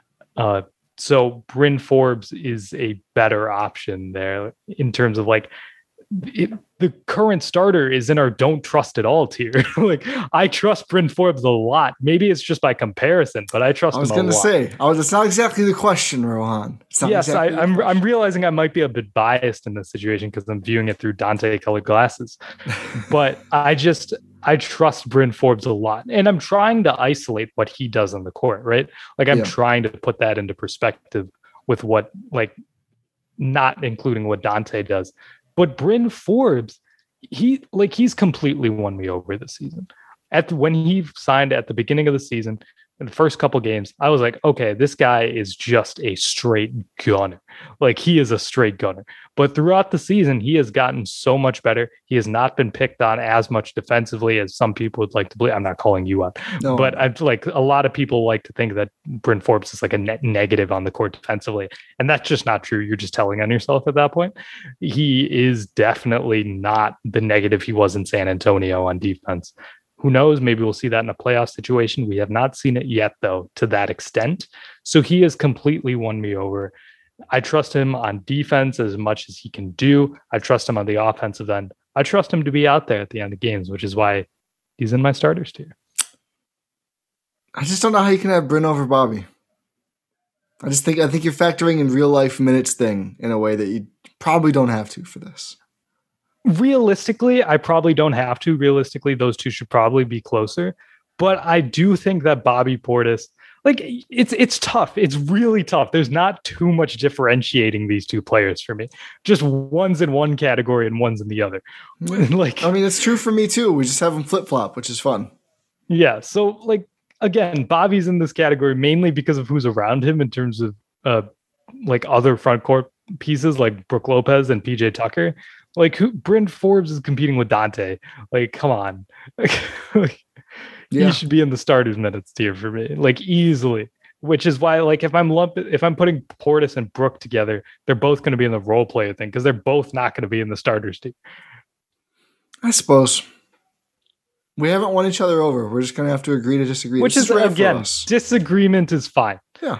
Uh, so Bryn Forbes is a better option there in terms of like, It, the current starter is in our don't trust at all tier. Like I trust Bryn Forbes a lot. Maybe it's just by comparison, but I trust him a lot. I was going to say, I was, it's not exactly the question, Rohan. Yes, exactly I, I'm I'm realizing I might be a bit biased in this situation because I'm viewing it through Dante colored glasses. But I just, I trust Bryn Forbes a lot. And I'm trying to isolate what he does on the court, right? Like I'm yeah. trying to put that into perspective with what, like, not including what Dante does. But Bryn Forbes, he like he's completely won me over this season. At the, when he signed at the beginning of the season, in the first couple games, I was like, okay, this guy is just a straight gunner. Like he is a straight gunner. But throughout the season, he has gotten so much better. He has not been picked on as much defensively as some people would like to believe. I'm not calling you out, no. But I've like a lot of people like to think that Bryn Forbes is like a net negative on the court defensively. And that's just not true. You're just telling on yourself at that point. He is definitely not the negative he was in San Antonio on defense. Who knows? Maybe we'll see that in a playoff situation. We have not seen it yet, though, to that extent. So he has completely won me over. I trust him on defense as much as he can do. I trust him on the offensive end. I trust him to be out there at the end of games, which is why he's in my starters tier. I just don't know how you can have Bryn over Bobby. I just think I think you're factoring in real life minutes thing in a way that you probably don't have to for this. realistically, I probably don't have to. Realistically, those two should probably be closer. But I do think that Bobby Portis, like it's it's tough. It's really tough. There's not too much differentiating these two players for me. Just one's in one category and one's in the other. Like, I mean, it's true for me too. We just have them flip flop, which is fun. Yeah. So like again, Bobby's in this category mainly because of who's around him in terms of uh like other front court pieces like Brook Lopez and P J Tucker. Like who Bryn Forbes is competing with Dante. Like, come on. Like, yeah. He should be in the starters minutes tier for me, like easily. Which is why, like, if I'm lumping, if I'm putting Portis and Brook together, they're both going to be in the role player thing because they're both not going to be in the starters team. I suppose we haven't won each other over. We're just going to have to agree to disagree. Which this is, is again, disagreement is fine. Yeah,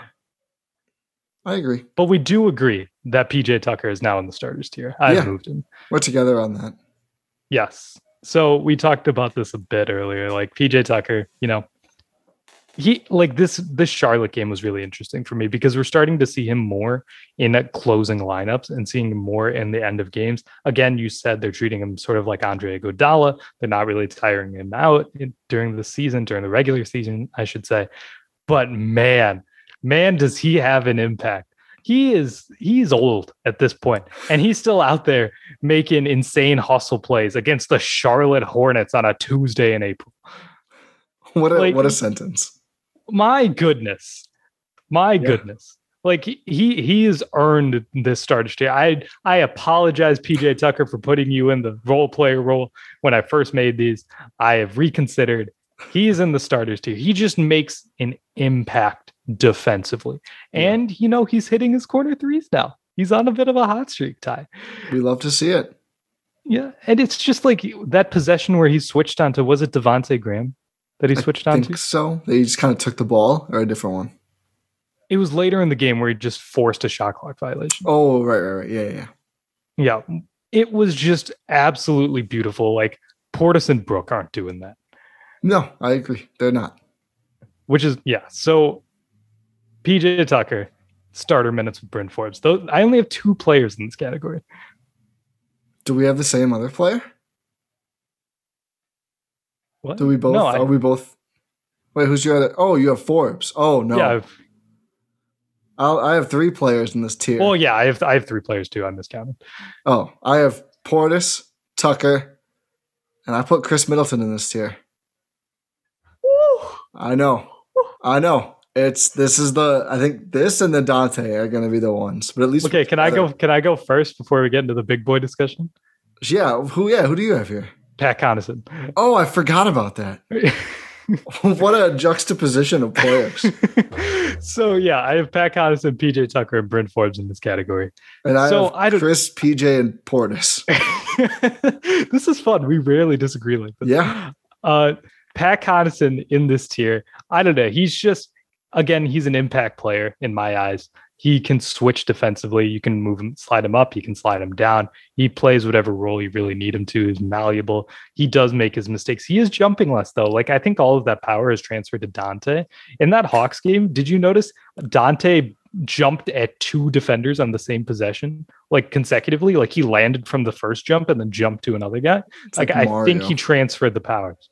I agree. But we do agree that P J Tucker is now in the starters tier. I've yeah. moved him. We're together on that. Yes. So we talked about this a bit earlier. Like P J Tucker, you know, he like this this Charlotte game was really interesting for me because we're starting to see him more in at closing lineups and seeing him more in the end of games. Again, you said they're treating him sort of like Andre Iguodala. They're not really tiring him out in, during the season, during the regular season, I should say. But man, man, does he have an impact. He is he's old at this point, and he's still out there making insane hustle plays against the Charlotte Hornets on a Tuesday in April. What a like, what a sentence. My goodness. My yeah. goodness. Like he he has earned this starter tier. I I apologize, P J Tucker, for putting you in the role player role when I first made these. I have reconsidered. He's in the starters tier. He just makes an impact defensively. And, yeah. you know, he's hitting his corner threes now. He's on a bit of a hot streak, Ty. We love to see it. Yeah. And it's just like that possession where he switched onto, was it Devontae Graham that he switched I onto? I think so. He just kind of took the ball, or a different one? It was later in the game where he just forced a shot clock violation. Oh, right, right, right. Yeah, yeah. Yeah. It was just absolutely beautiful. Like Portis and Brook aren't doing that. No, I agree. They're not. Which is, yeah. So P J Tucker, starter minutes with Bryn Forbes. Though I only have two players in this category. Do we have the same other player? What? Do we both? No, are I, we both? Wait, who's your other? Oh, you have Forbes. Oh no. Yeah. I've, I'll, I have three players in this tier. Well, yeah, I have I have three players too. I miscounted. Oh, I have Portis, Tucker, and I put Chris Middleton in this tier. Woo. I know. I know. It's this is the I think this and the Dante are going to be the ones. But at least okay. Can I go? Can I go first before we get into the big boy discussion? Yeah. Who? Yeah. Who do you have here? Pat Connaughton. Oh, I forgot about that. What a juxtaposition of players. So yeah, I have Pat Connaughton, P J Tucker, and Bryn Forbes in this category. And I so have I don't... Chris, P J, and Portis. This is fun. We rarely disagree like this. Yeah. Uh, Pat Connaughton in this tier. I don't know. He's just, again, he's an impact player in my eyes. He can switch defensively. You can move him, slide him up. You can slide him down. He plays whatever role you really need him to. He's malleable. He does make his mistakes. He is jumping less, though. Like, I think all of that power is transferred to Dante. In that Hawks game, did you notice Dante jumped at two defenders on the same possession, like consecutively? Like, he landed from the first jump and then jumped to another guy. It's like, like I think he transferred the powers.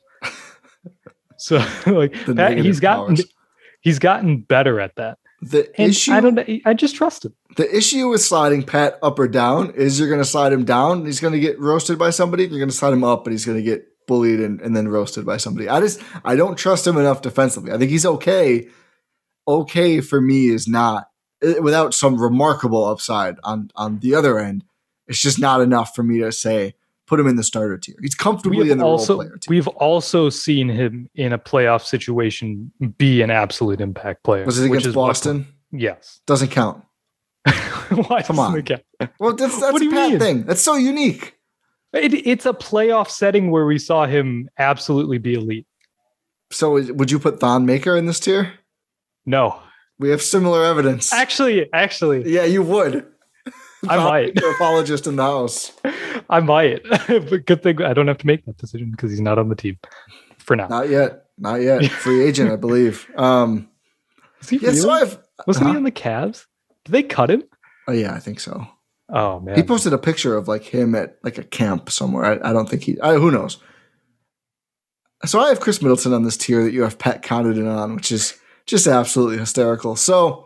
So, like, Pat, he's gotten powers. he's gotten better at that. The and issue, I don't know. I just trust him. The issue with sliding Pat up or down is you're going to slide him down. He's going to get roasted by somebody. You're going to slide him up, and he's going to get bullied and, and then roasted by somebody. I just I don't trust him enough defensively. I think he's okay. Okay for me is not without some remarkable upside on on the other end. It's just not enough for me to say put him in the starter tier. He's comfortably in the also, role player tier. We've also seen him in a playoff situation be an absolute impact player. Was it against Boston? What, yes. Doesn't count. Why Come on. count? Well, that's, that's a Pat thing. That's so unique. It, it's a playoff setting where we saw him absolutely be elite. So would you put Thon Maker in this tier? No. We have similar evidence. Actually, actually. Yeah, you would. I might. Apologist in the house. I might. But good thing I don't have to make that decision because he's not on the team for now. Not yet. Not yet. Free agent, I believe. Um, Is he yeah, really? so I've, Wasn't huh? he on the Cavs? Did they cut him? Oh, yeah, I think so. Oh man, he posted a picture of like him at like a camp somewhere. I, I don't think he. I, who knows? So I have Chris Middleton on this tier that you have Pat Connaughton on, which is just absolutely hysterical. So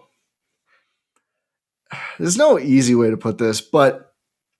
there's no easy way to put this, but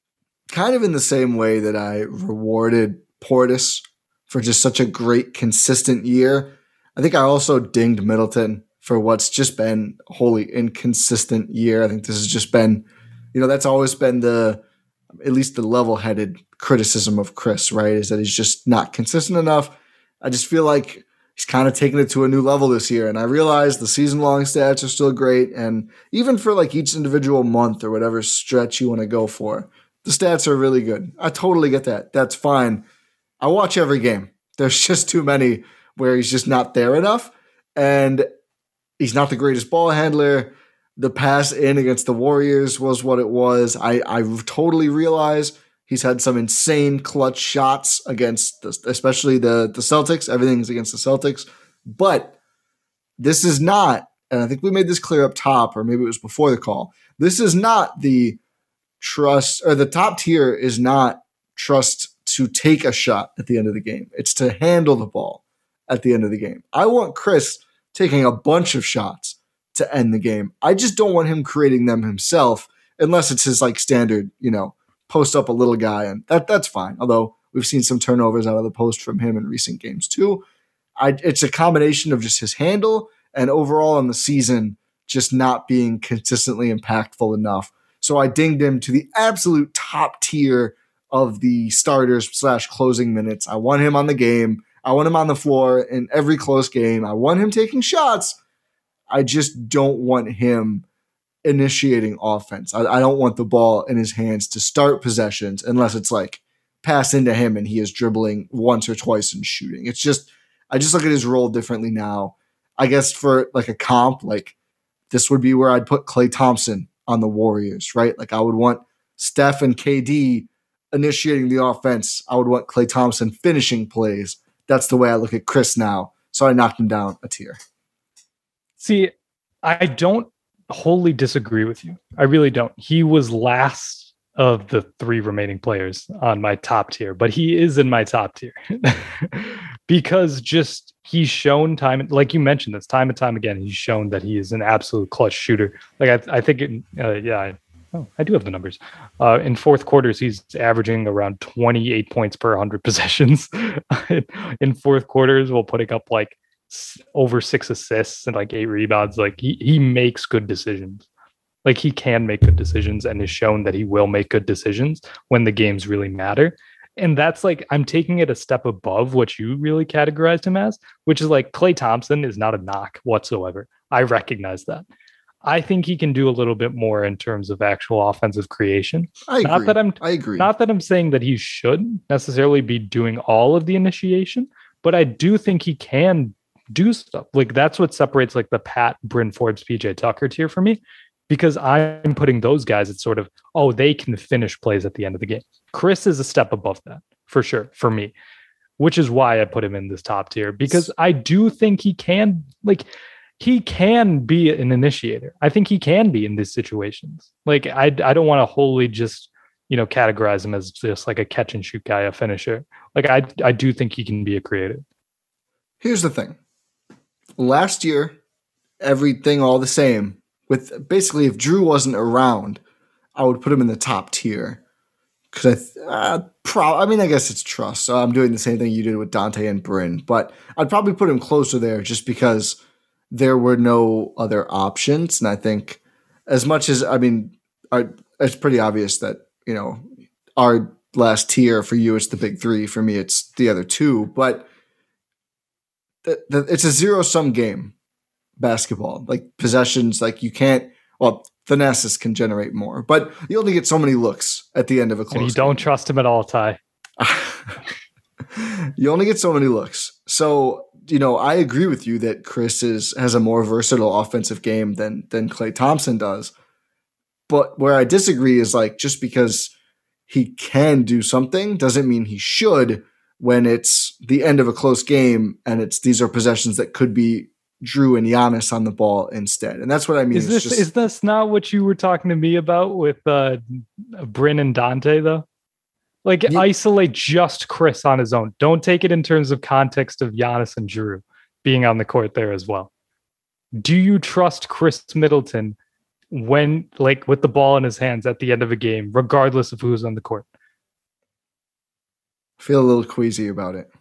kind of in the same way that I rewarded Portis for just such a great, consistent year, I think I also dinged Middleton for what's just been a wholly inconsistent year. I think this has just been, you know, that's always been the, at least the level-headed criticism of Chris, right? Is that he's just not consistent enough. I just feel like he's kind of taken it to a new level this year. And I realize the season-long stats are still great. And even for like each individual month or whatever stretch you want to go for, the stats are really good. I totally get that. That's fine. I watch every game. There's just too many where he's just not there enough. And he's not the greatest ball handler. The pass in against the Warriors was what it was. I, I totally realize he's had some insane clutch shots against, the, especially the, the Celtics. Everything's against the Celtics. But this is not, and I think we made this clear up top, or maybe it was before the call, this is not the trust, or the top tier is not trust to take a shot at the end of the game. It's to handle the ball at the end of the game. I want Chris taking a bunch of shots to end the game. I just don't want him creating them himself, unless it's his like standard, you know, post up a little guy, and that that's fine. Although we've seen some turnovers out of the post from him in recent games too. I, it's a combination of just his handle and overall in the season just not being consistently impactful enough. So I dinged him to the absolute top tier of the starters slash closing minutes. I want him on the game. I want him on the floor in every close game. I want him taking shots. I just don't want him initiating offense. I, I don't want the ball in his hands to start possessions unless it's like pass into him and he is dribbling once or twice and shooting. It's just, I just look at his role differently now. I guess for like a comp, like this would be where I'd put Klay Thompson on the Warriors, right? Like I would want Steph and K D initiating the offense. I would want Klay Thompson finishing plays. That's the way I look at Chris now. So I knocked him down a tier. See, I don't wholly disagree with you. I really don't. He was last of the three remaining players on my top tier, but he is in my top tier because just he's shown time, like you mentioned, this time and time again, he's shown that he is an absolute clutch shooter. Like I, I think, it, uh, yeah, I, oh, I do have the numbers. Uh, in fourth quarters, he's averaging around twenty-eight points per one hundred possessions. In fourth quarters, we'll putting up like over six assists and like eight rebounds. Like he, he makes good decisions. Like he can make good decisions and has shown that he will make good decisions when the games really matter. And that's like, I'm taking it a step above what you really categorized him as, which is like Klay Thompson is not a knock whatsoever. I recognize that. I think he can do a little bit more in terms of actual offensive creation. I agree. Not that I'm, I agree. Not that I'm saying that he should necessarily be doing all of the initiation, but I do think he can do stuff. Like that's what separates like the Pat, Bryn Forbes, P J Tucker tier for me, because I'm putting those guys at sort of, oh, they can finish plays at the end of the game. Chris is a step above that for sure for me, which is why I put him in this top tier, because I do think he can, like he can be an initiator. I think he can be in these situations. Like I, I don't want to wholly just, you know, categorize him as just like a catch and shoot guy, a finisher. Like I, I do think he can be a creative. Here's the thing. Last year, everything all the same. With basically, if Drew wasn't around, I would put him in the top tier. Because I, uh, pro- I mean, I guess it's trust. So I'm doing the same thing you did with Dante and Bryn, but I'd probably put him closer there just because there were no other options. And I think, as much as I mean, I, it's pretty obvious that you know our last tier for you, it's the big three. For me, it's the other two, but. The, the, it's a zero-sum game, basketball. Like possessions, like you can't. Well, finesses can generate more, but you only get so many looks at the end of a close. And you don't game. Trust him at all, Ty. You only get so many looks. So you know, I agree with you that Chris is has a more versatile offensive game than than Klay Thompson does. But where I disagree is like just because he can do something doesn't mean he should. When it's the end of a close game and it's these are possessions that could be Drew and Giannis on the ball instead. And that's what I mean. Is this just, is this not what you were talking to me about with uh, Bryn and Dante, though? Like, yeah. isolate just Chris on his own. Don't take it in terms of context of Giannis and Drew being on the court there as well. Do you trust Chris Middleton when, like, with the ball in his hands at the end of a game, regardless of who's on the court? I feel a little queasy about it.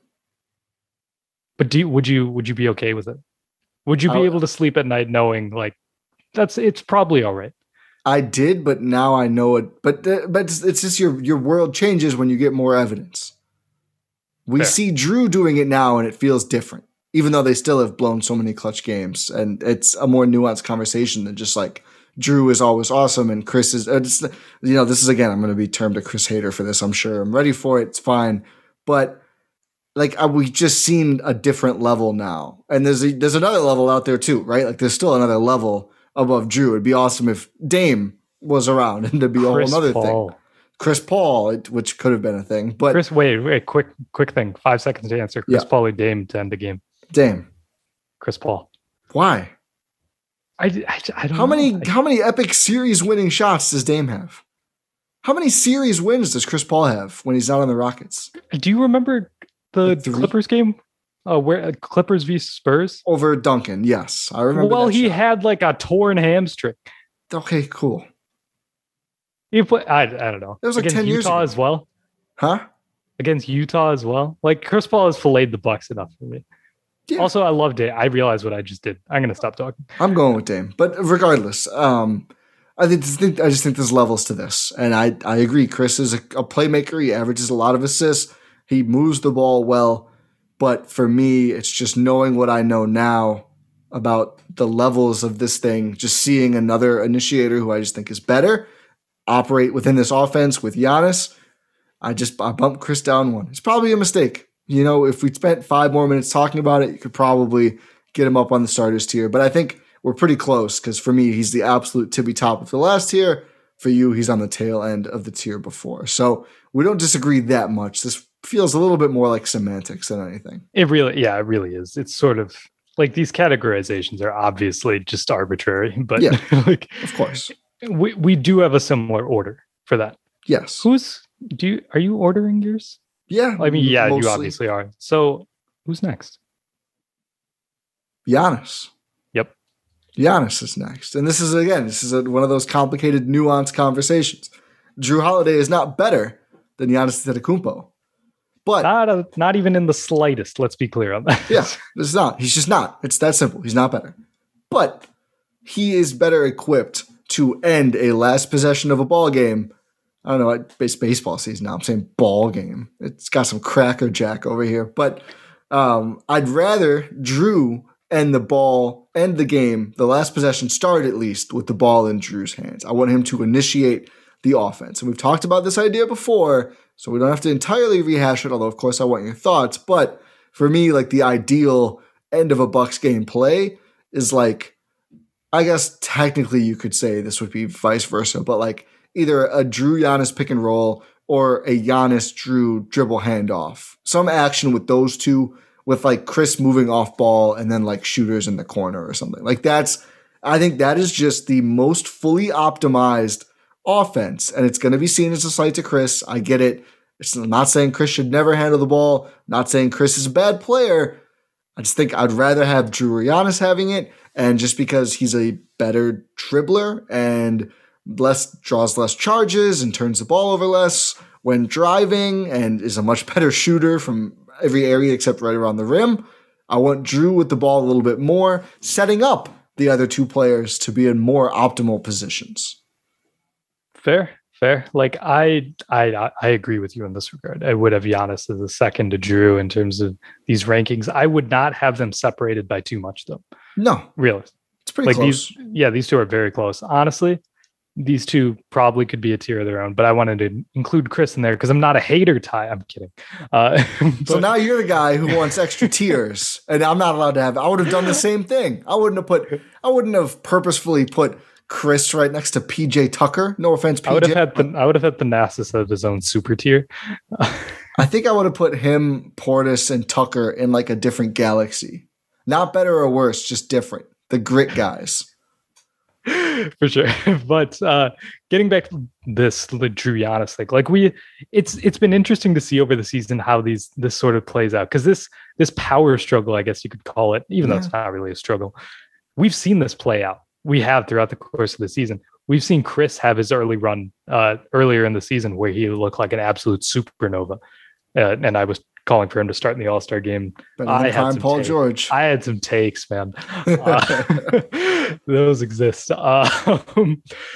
But do you, would you would you be okay with it? Would you be I, able to sleep at night knowing, like, that's it's probably all right? I did, but now I know it. But uh, but it's, it's just your your world changes when you get more evidence. We Fair. see Drew doing it now, and it feels different, even though they still have blown so many clutch games. And it's a more nuanced conversation than just like Drew is always awesome and Chris is. Uh, just, you know, this is again. I'm going to be termed a Chris hater for this. I'm sure. I'm ready for it. It's fine, but like uh, we've just seen a different level now, and there's a, there's another level out there too, right? Like there's still another level above Drew. It'd be awesome if Dame was around, and it'd be a whole Chris other Paul. thing. Chris Paul, it, which could have been a thing, but Chris, wait, wait, quick, quick thing. Five seconds to answer. Chris Yeah. Paul or Dame to end the game? Dame. Chris Paul. Why? I, I, I don't How know. many I- how many epic series winning shots does Dame have? How many series wins does Chris Paul have when he's not on the Rockets? Do you remember the Like three? Clippers game? Uh, where uh, Clippers v Spurs? Over Duncan, yes, I remember. Well, that he shot. had like a torn hamstring. Okay, cool. He put, I, I don't know. That was like Against ten years Utah ago. as well. Huh? Against Utah as well. Like Chris Paul has filleted the Bucks enough for me. Yeah. Also, I loved it. I realized what I just did. I'm gonna stop talking. I'm going with Dame, but regardless, um, I think, think I just think there's levels to this, and I I agree. Chris is a, a playmaker. He averages a lot of assists. He moves the ball well, but for me, it's just knowing what I know now about the levels of this thing. Just seeing another initiator who I just think is better operate within this offense with Giannis. I just I bumped Chris down one. It's probably a mistake. You know, if we spent five more minutes talking about it, you could probably get him up on the starters tier. But I think we're pretty close because for me, he's the absolute tippy top of the last tier. For you, he's on the tail end of the tier before. So we don't disagree that much. This feels a little bit more like semantics than anything. It really, yeah, it really is. It's sort of like these categorizations are obviously just arbitrary, but Yeah. like Of course. we we do have a similar order for that. Yes. Who's do you are you ordering yours? Yeah. I mean, yeah, mostly you obviously are. So who's next? Giannis. Yep. Giannis is next. And this is, again, this is a, one of those complicated, nuanced conversations. Drew Holiday is not better than Giannis Antetokounmpo. But, Not a, not even in the slightest. Let's be clear on that. yeah, it's not. He's just not. It's that simple. He's not better. But he is better equipped to end a last possession of a ball game. I don't know, it's baseball season now. I'm saying ball game. It's got some cracker jack over here. But um, I'd rather Drew end the ball, end the game, the last possession start at least with the ball in Drew's hands. I want him to initiate the offense. And we've talked about this idea before, so we don't have to entirely rehash it, although of course I want your thoughts. But for me, like the ideal end of a Bucks game play is like, I guess technically you could say this would be vice versa, but like either a Drew Giannis pick and roll or a Giannis Drew dribble handoff. Some action with those two, with like Chris moving off ball and then like shooters in the corner or something. Like that's, I think that is just the most fully optimized offense. And it's going to be seen as a slight to Chris. I get it. It's I'm not saying Chris should never handle the ball. Not saying Chris is a bad player. I just think I'd rather have Drew or Giannis having it. And just because he's a better dribbler and less draws less charges and turns the ball over less when driving and is a much better shooter from every area except right around the rim, I want Drew with the ball a little bit more, setting up the other two players to be in more optimal positions. Fair, fair. Like I, I, I agree with you in this regard. I would have Giannis as a second to Drew in terms of these rankings. I would not have them separated by too much, though. No, Really, it's pretty like close. these. Yeah, these two are very close. Honestly, these two probably could be a tier of their own. But I wanted to include Chris in there because I'm not a hater. Ty, I'm kidding. Uh, So but- now you're the guy who wants extra tiers, and I'm not allowed to have. I would have done the same thing. I wouldn't have put. I wouldn't have purposefully put Chris right next to P J Tucker. No offense, P J. I would have had the I would have had the Nasus of his own super tier. I think I would have put him, Portis, and Tucker in like a different galaxy. Not better or worse, just different. The grit guys. For sure. But uh, getting back to this the Drew Giannis thing, like we, it's it's been interesting to see over the season how these this sort of plays out, because this this power struggle, I guess you could call it, even yeah. though it's not really a struggle. We've seen this play out. We have throughout the course of the season. We've seen Chris have his early run uh, earlier in the season where he looked like an absolute supernova, uh, and I was calling for him to start in the All-Star game. I had some Paul take. George. I had some takes, man. Uh, those exist. Um,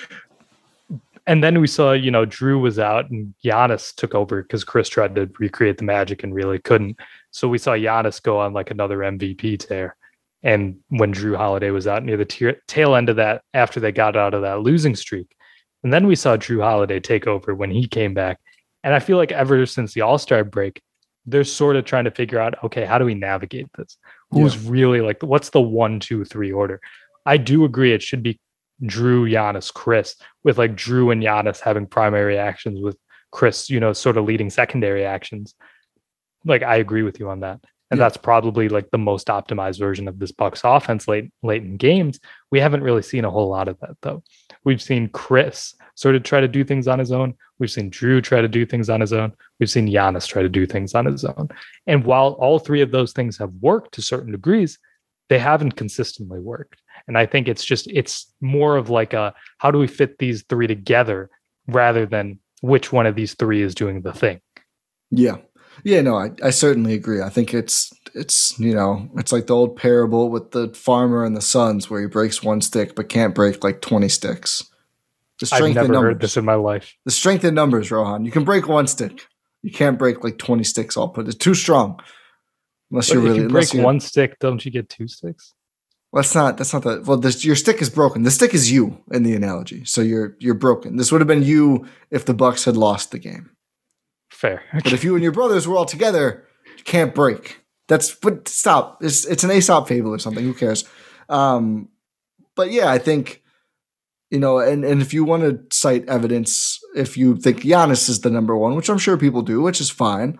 and then we saw, you know, Drew was out and Giannis took over because Chris tried to recreate the magic and really couldn't. So we saw Giannis go on like another M V P tear. And when Drew Holiday was out near the te- tail end of that, after they got out of that losing streak. And then we saw Drew Holiday take over when he came back. And I feel like ever since the All-Star break, they're sort of trying to figure out, okay, how do we navigate this? Who's yeah. really like, what's the one, two, three order? I do agree it should be Drew, Giannis, Chris, with like Drew and Giannis having primary actions, with Chris, you know, sort of leading secondary actions. Like, I agree with you on that. And yeah. that's probably like the most optimized version of this Bucks offense late, late in games. We haven't really seen a whole lot of that, though. We've seen Chris sort of try to do things on his own. We've seen Drew try to do things on his own. We've seen Giannis try to do things on his own. And while all three of those things have worked to certain degrees, they haven't consistently worked. And I think it's just, it's more of like a, how do we fit these three together rather than which one of these three is doing the thing. Yeah. Yeah, no, I, I certainly agree. I think it's, it's, you know, it's like the old parable with the farmer and the sons where he breaks one stick but can't break like twenty sticks. The strength I've never in heard this in my life. The strength in numbers, Rohan. You can break one stick. You can't break like twenty sticks all put. It's too strong. Unless but you're if really you break you're, one stick, don't you get two sticks? Well, that's not that's not the well, this, your stick is broken. The stick is you in the analogy. So you're you're broken. This would have been you if the Bucks had lost the game. Fair. But if you and your brothers were all together, you can't break. That's but stop. It's it's an Aesop fable or something. Who cares? Um, but yeah, I think, you know, and, and if you want to cite evidence, if you think Giannis is the number one, which I'm sure people do, which is fine.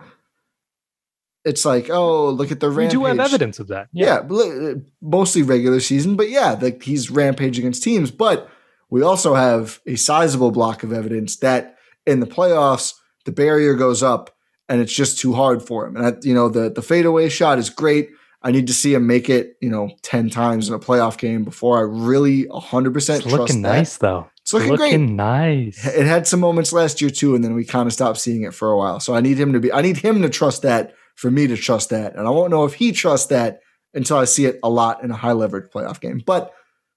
It's like, oh, look at the rampage. We do have evidence of that. Yeah, yeah mostly regular season, but yeah, like he's rampaging against teams. But we also have a sizable block of evidence that in the playoffs, the barrier goes up and it's just too hard for him. And, I, you know, the, the fadeaway shot is great. I need to see him make it, you know, ten times in a playoff game before I really one hundred percent it's trust looking that. nice, though. It's looking, looking great. nice. It had some moments last year, too, and then we kind of stopped seeing it for a while. So I need him to be – I need him to trust that for me to trust that. And I won't know if he trusts that until I see it a lot in a high-leverage playoff game. But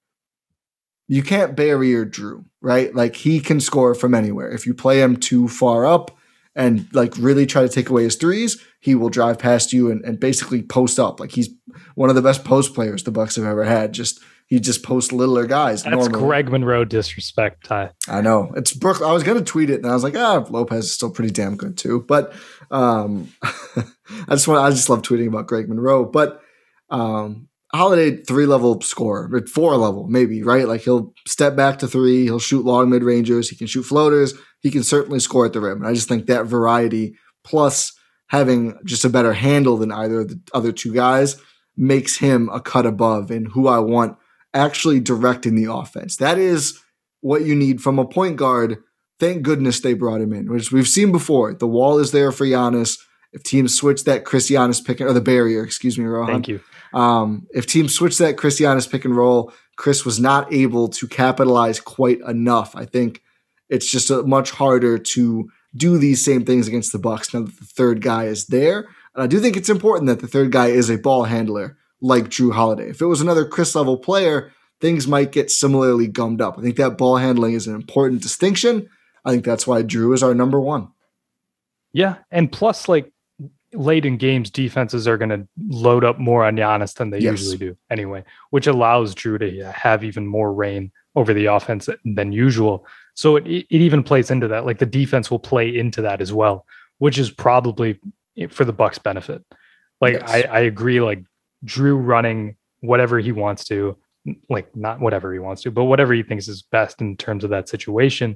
you can't barrier Drew, right? Like, he can score from anywhere. If you play him too far up and, like, really try to take away his threes, he will drive past you and, and basically post up. Like, he's one of the best post players the Bucks have ever had. Just he just posts littler guys. That's normally. Greg Monroe disrespect, Ty. I know. It's Brook. I was going to tweet it, and I was like, ah, Lopez is still pretty damn good, too. But um, I just want. I just love tweeting about Greg Monroe. But um, Holiday, three-level scorer, four-level maybe, right? Like, he'll step back to three. He'll shoot long mid-rangers. He can shoot floaters. He can certainly score at the rim. And I just think that variety, plus having just a better handle than either of the other two guys, makes him a cut above in who I want actually directing the offense. That is what you need from a point guard. Thank goodness they brought him in, which we've seen before. The wall is there for Giannis. If teams switch that Chris Giannis pick and, or the barrier, excuse me, Rohan. Thank you. Um, if teams switch that Chris Giannis pick and roll, Chris was not able to capitalize quite enough. I think it's just a, much harder to do these same things against the Bucks now that the third guy is there. And I do think it's important that the third guy is a ball handler like Drew Holiday. If it was another Chris level player, things might get similarly gummed up. I think that ball handling is an important distinction. I think that's why Drew is our number one. Yeah. And plus, like, late in games, defenses are going to load up more on Giannis than they yes. usually do anyway, which allows Drew to have even more reign over the offense than usual. So it, it even plays into that. Like, the defense will play into that as well, which is probably for the Bucks' benefit. Like, yes. I, I agree. Like, Drew running whatever he wants to, like, not whatever he wants to, but whatever he thinks is best in terms of that situation,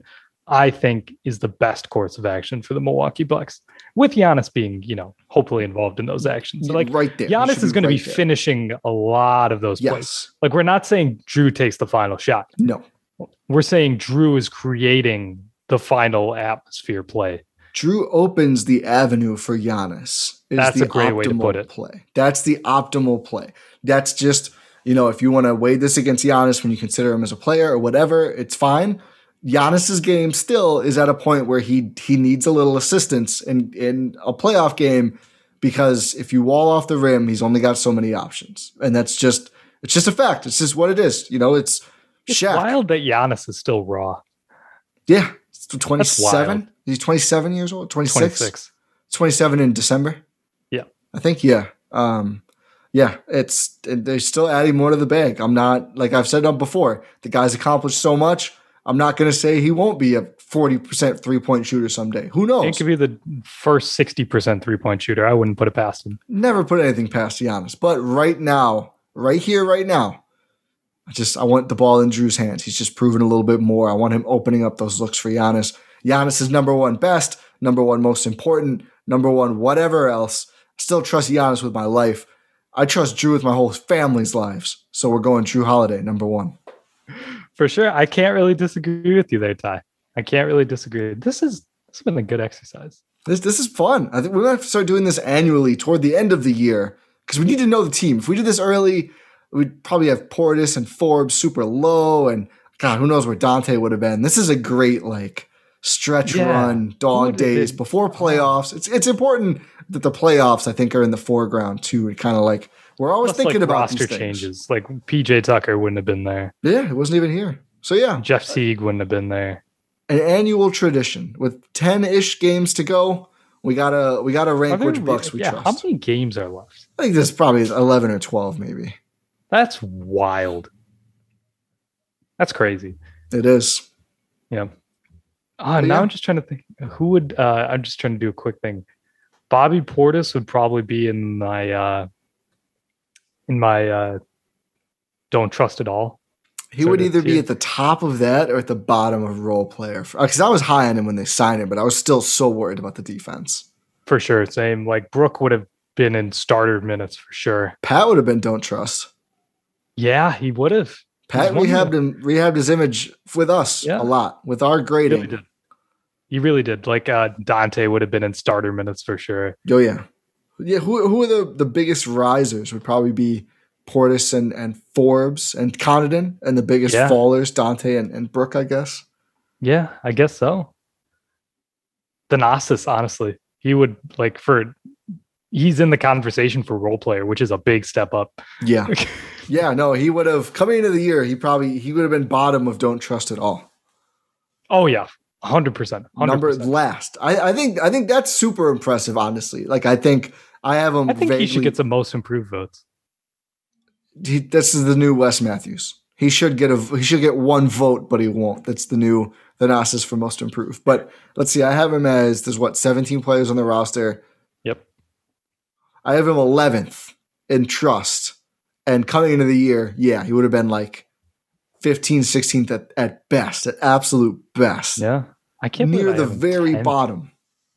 I think is the best course of action for the Milwaukee Bucks, with Giannis being, you know, hopefully involved in those actions. So like right there. Giannis is going to be there. finishing a lot of those yes. plays. Like we're not saying Drew takes the final shot. No. We're saying Drew is creating the final atmosphere play. Drew opens the avenue for Giannis. Is That's the a great way to put it. Play. That's the optimal play. That's just, you know, if you want to weigh this against Giannis when you consider him as a player or whatever, it's fine. Giannis's game still is at a point where he he needs a little assistance in, in a playoff game, because if you wall off the rim, he's only got so many options. And that's just, it's just a fact. It's just what it is. You know, it's, It's Shaq. wild that Giannis is still raw. Yeah. It's twenty-seven. He's twenty-seven years old, twenty-six. twenty-six. twenty-seven in December. Yeah. I think, yeah. Um, yeah, it's they're still adding more to the bag. I'm not, like I've said before, the guy's accomplished so much. I'm not going to say he won't be a forty percent three-point shooter someday. Who knows? It could be the first sixty percent three-point shooter. I wouldn't put it past him. Never put anything past Giannis. But right now, right here, right now, I just I want the ball in Drew's hands. He's just proven a little bit more. I want him opening up those looks for Giannis. Giannis is number one best, number one most important, number one whatever else. I still trust Giannis with my life. I trust Drew with my whole family's lives. So we're going Drew Holiday, number one. For sure. I can't really disagree with you there, Ty. I can't really disagree. This is this has been a good exercise. This this is fun. I think we're going to have to start doing this annually toward the end of the year, because we need to know the team. If we did this early, we'd probably have Portis and Forbes super low, and God, who knows where Dante would have been. This is a great like stretch Yeah. run, dog days been? before playoffs. It's it's important that the playoffs, I think, are in the foreground too. It kind of like we're always Plus, thinking like, about roster these things. changes. Like P J Tucker wouldn't have been there. Yeah, it wasn't even here. So yeah, Jeff Teague wouldn't have been there. an annual tradition with ten-ish games to go. We gotta we gotta Are rank there which re- Bucks we yeah, trust. how many games are left? I think there's probably eleven or twelve, maybe. That's wild. That's crazy. It is. Yeah. Uh, But now yeah. I'm just trying to think who would uh, I'm just trying to do a quick thing. Bobby Portis would probably be in my uh, in my uh, don't trust at all. He sort would of either be tier. at the top of that or at the bottom of role player. Because I was high on him when they signed him, but I was still so worried about the defense. For sure. Same. Like Brooke would have been in starter minutes for sure. Pat would have been don't trust. Yeah, he would have. Pat He's one rehabbed of the- him, rehabbed his image with us Yeah. a lot with our He grading. really did. He really did. Like uh, Dante would have been in starter minutes for sure. Oh yeah, yeah. Who who are the, the biggest risers? Would probably be Portis and, and Forbes and Connaughton, and the biggest Yeah. fallers Dante and, and Brooke, I guess. Yeah, I guess so. Thanasis, honestly, he would like for he's in the conversation for role player, which is a big step up. Yeah, yeah. No, he would have coming into the year. He probably he would have been bottom of don't trust at all. Oh yeah, hundred percent. Number last. I, I think I think that's super impressive, honestly. Like I think I have him I think vaguely, he should get some most improved votes. he, this is the new Wes Matthews. He should get a he should get one vote, but he won't. That's the new Thanasis for most improved. But let's see, I have him as there's what seventeen players on the roster. Yep. I have him eleventh in trust. And coming into the year, yeah, he would have been like fifteenth, sixteenth at, at best, at absolute best. Yeah. I can't Near believe I the have him very tenth. bottom.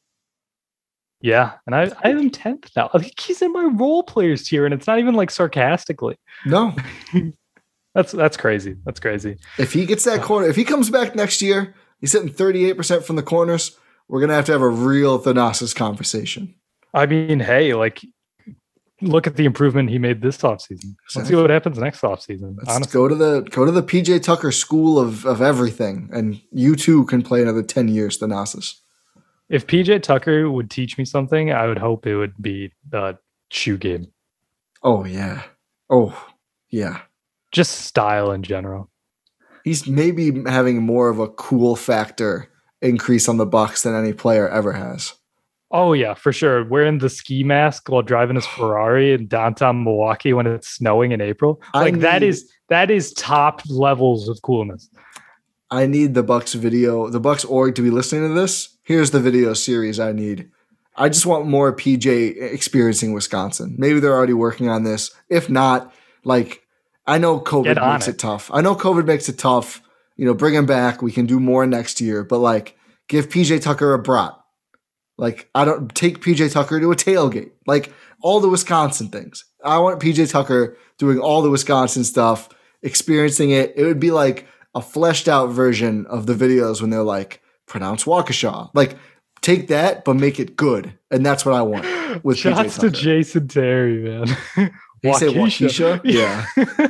Yeah, and I, I have him tenth now. I think he's in my role players tier, and it's not even like sarcastically. No. That's that's crazy. That's crazy. If he gets that corner, if he comes back next year, he's hitting thirty-eight percent from the corners, we're going to have to have a real Thanasis conversation. I mean, hey, like, look at the improvement he made this offseason. Let's see what happens next offseason. Let's Honestly, go to the go to the P J Tucker school of, of everything, and you too can play another ten years Thanasis. if P J Tucker would teach me something, I would hope it would be the shoe game. Oh, yeah. Oh, yeah. Just style in general. He's maybe having more of a cool factor increase on the Bucks than any player ever has. Oh yeah, for sure. Wearing the ski mask while driving his Ferrari in downtown Milwaukee when it's snowing in April. I Like that need- is that is top levels of coolness. I need the Bucks video, the Bucks org to be listening to this. Here's the video series I need. I just want more P J experiencing Wisconsin. Maybe they're already working on this. If not, like I know COVID Get on makes it. it. tough. I know COVID makes it tough, you know, bring him back. We can do more next year, but like give P J Tucker a brat. Like I don't take P J Tucker to a tailgate. Like all the Wisconsin things. I want P J Tucker doing all the Wisconsin stuff, experiencing it. It would be like a fleshed out version of the videos when they're like, pronounce Waukesha. Like take that, but make it good. And that's what I want with Shots P J Tucker. to Jason Terry, man. You say Waukesha? Yeah.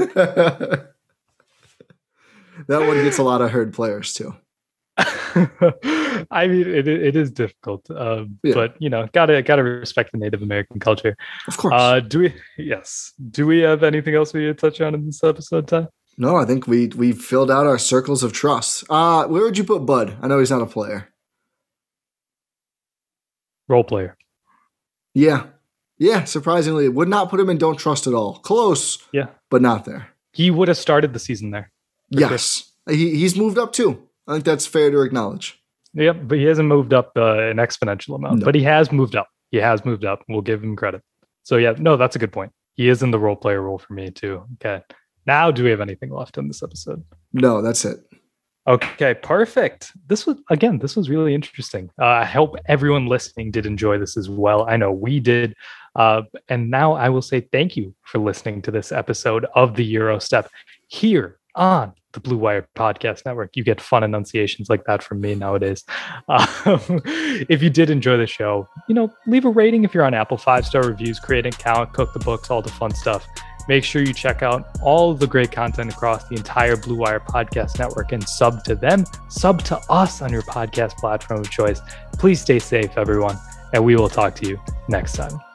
That one gets a lot of herd players too. I mean, it it is difficult, um, yeah. but you know, gotta gotta respect the Native American culture. Of course. Uh, do we? Yes. Do we have anything else we need to touch on in this episode, Ty? No, I think we we filled out our circles of trust. Uh, where would you put Bud? I know he's not a player. Role player. Yeah, yeah. Surprisingly, would not put him in don't trust at all. Close. Yeah, but not there. He would have started the season there. Yes, he he's moved up too. I think that's fair to acknowledge. Yep, but he hasn't moved up uh, an exponential amount. No. But he has moved up. He has moved up. We'll give him credit. So yeah, no, that's a good point. He is in the role player role for me too. Okay. Now, do we have anything left in this episode? No, that's it. Okay, perfect. This was, again, this was really interesting. Uh, I hope everyone listening did enjoy this as well. I know we did. Uh, and now I will say thank you for listening to this episode of the Euro Step here on the Blue Wire Podcast Network. You get fun enunciations like that from me nowadays. Um, if you did enjoy the show, you know, leave a rating if you're on Apple, five-star reviews, create an account, cook the books, all the fun stuff. Make sure you check out all of the great content across the entire Blue Wire Podcast Network and sub to them, sub to us on your podcast platform of choice. Please stay safe, everyone, and we will talk to you next time.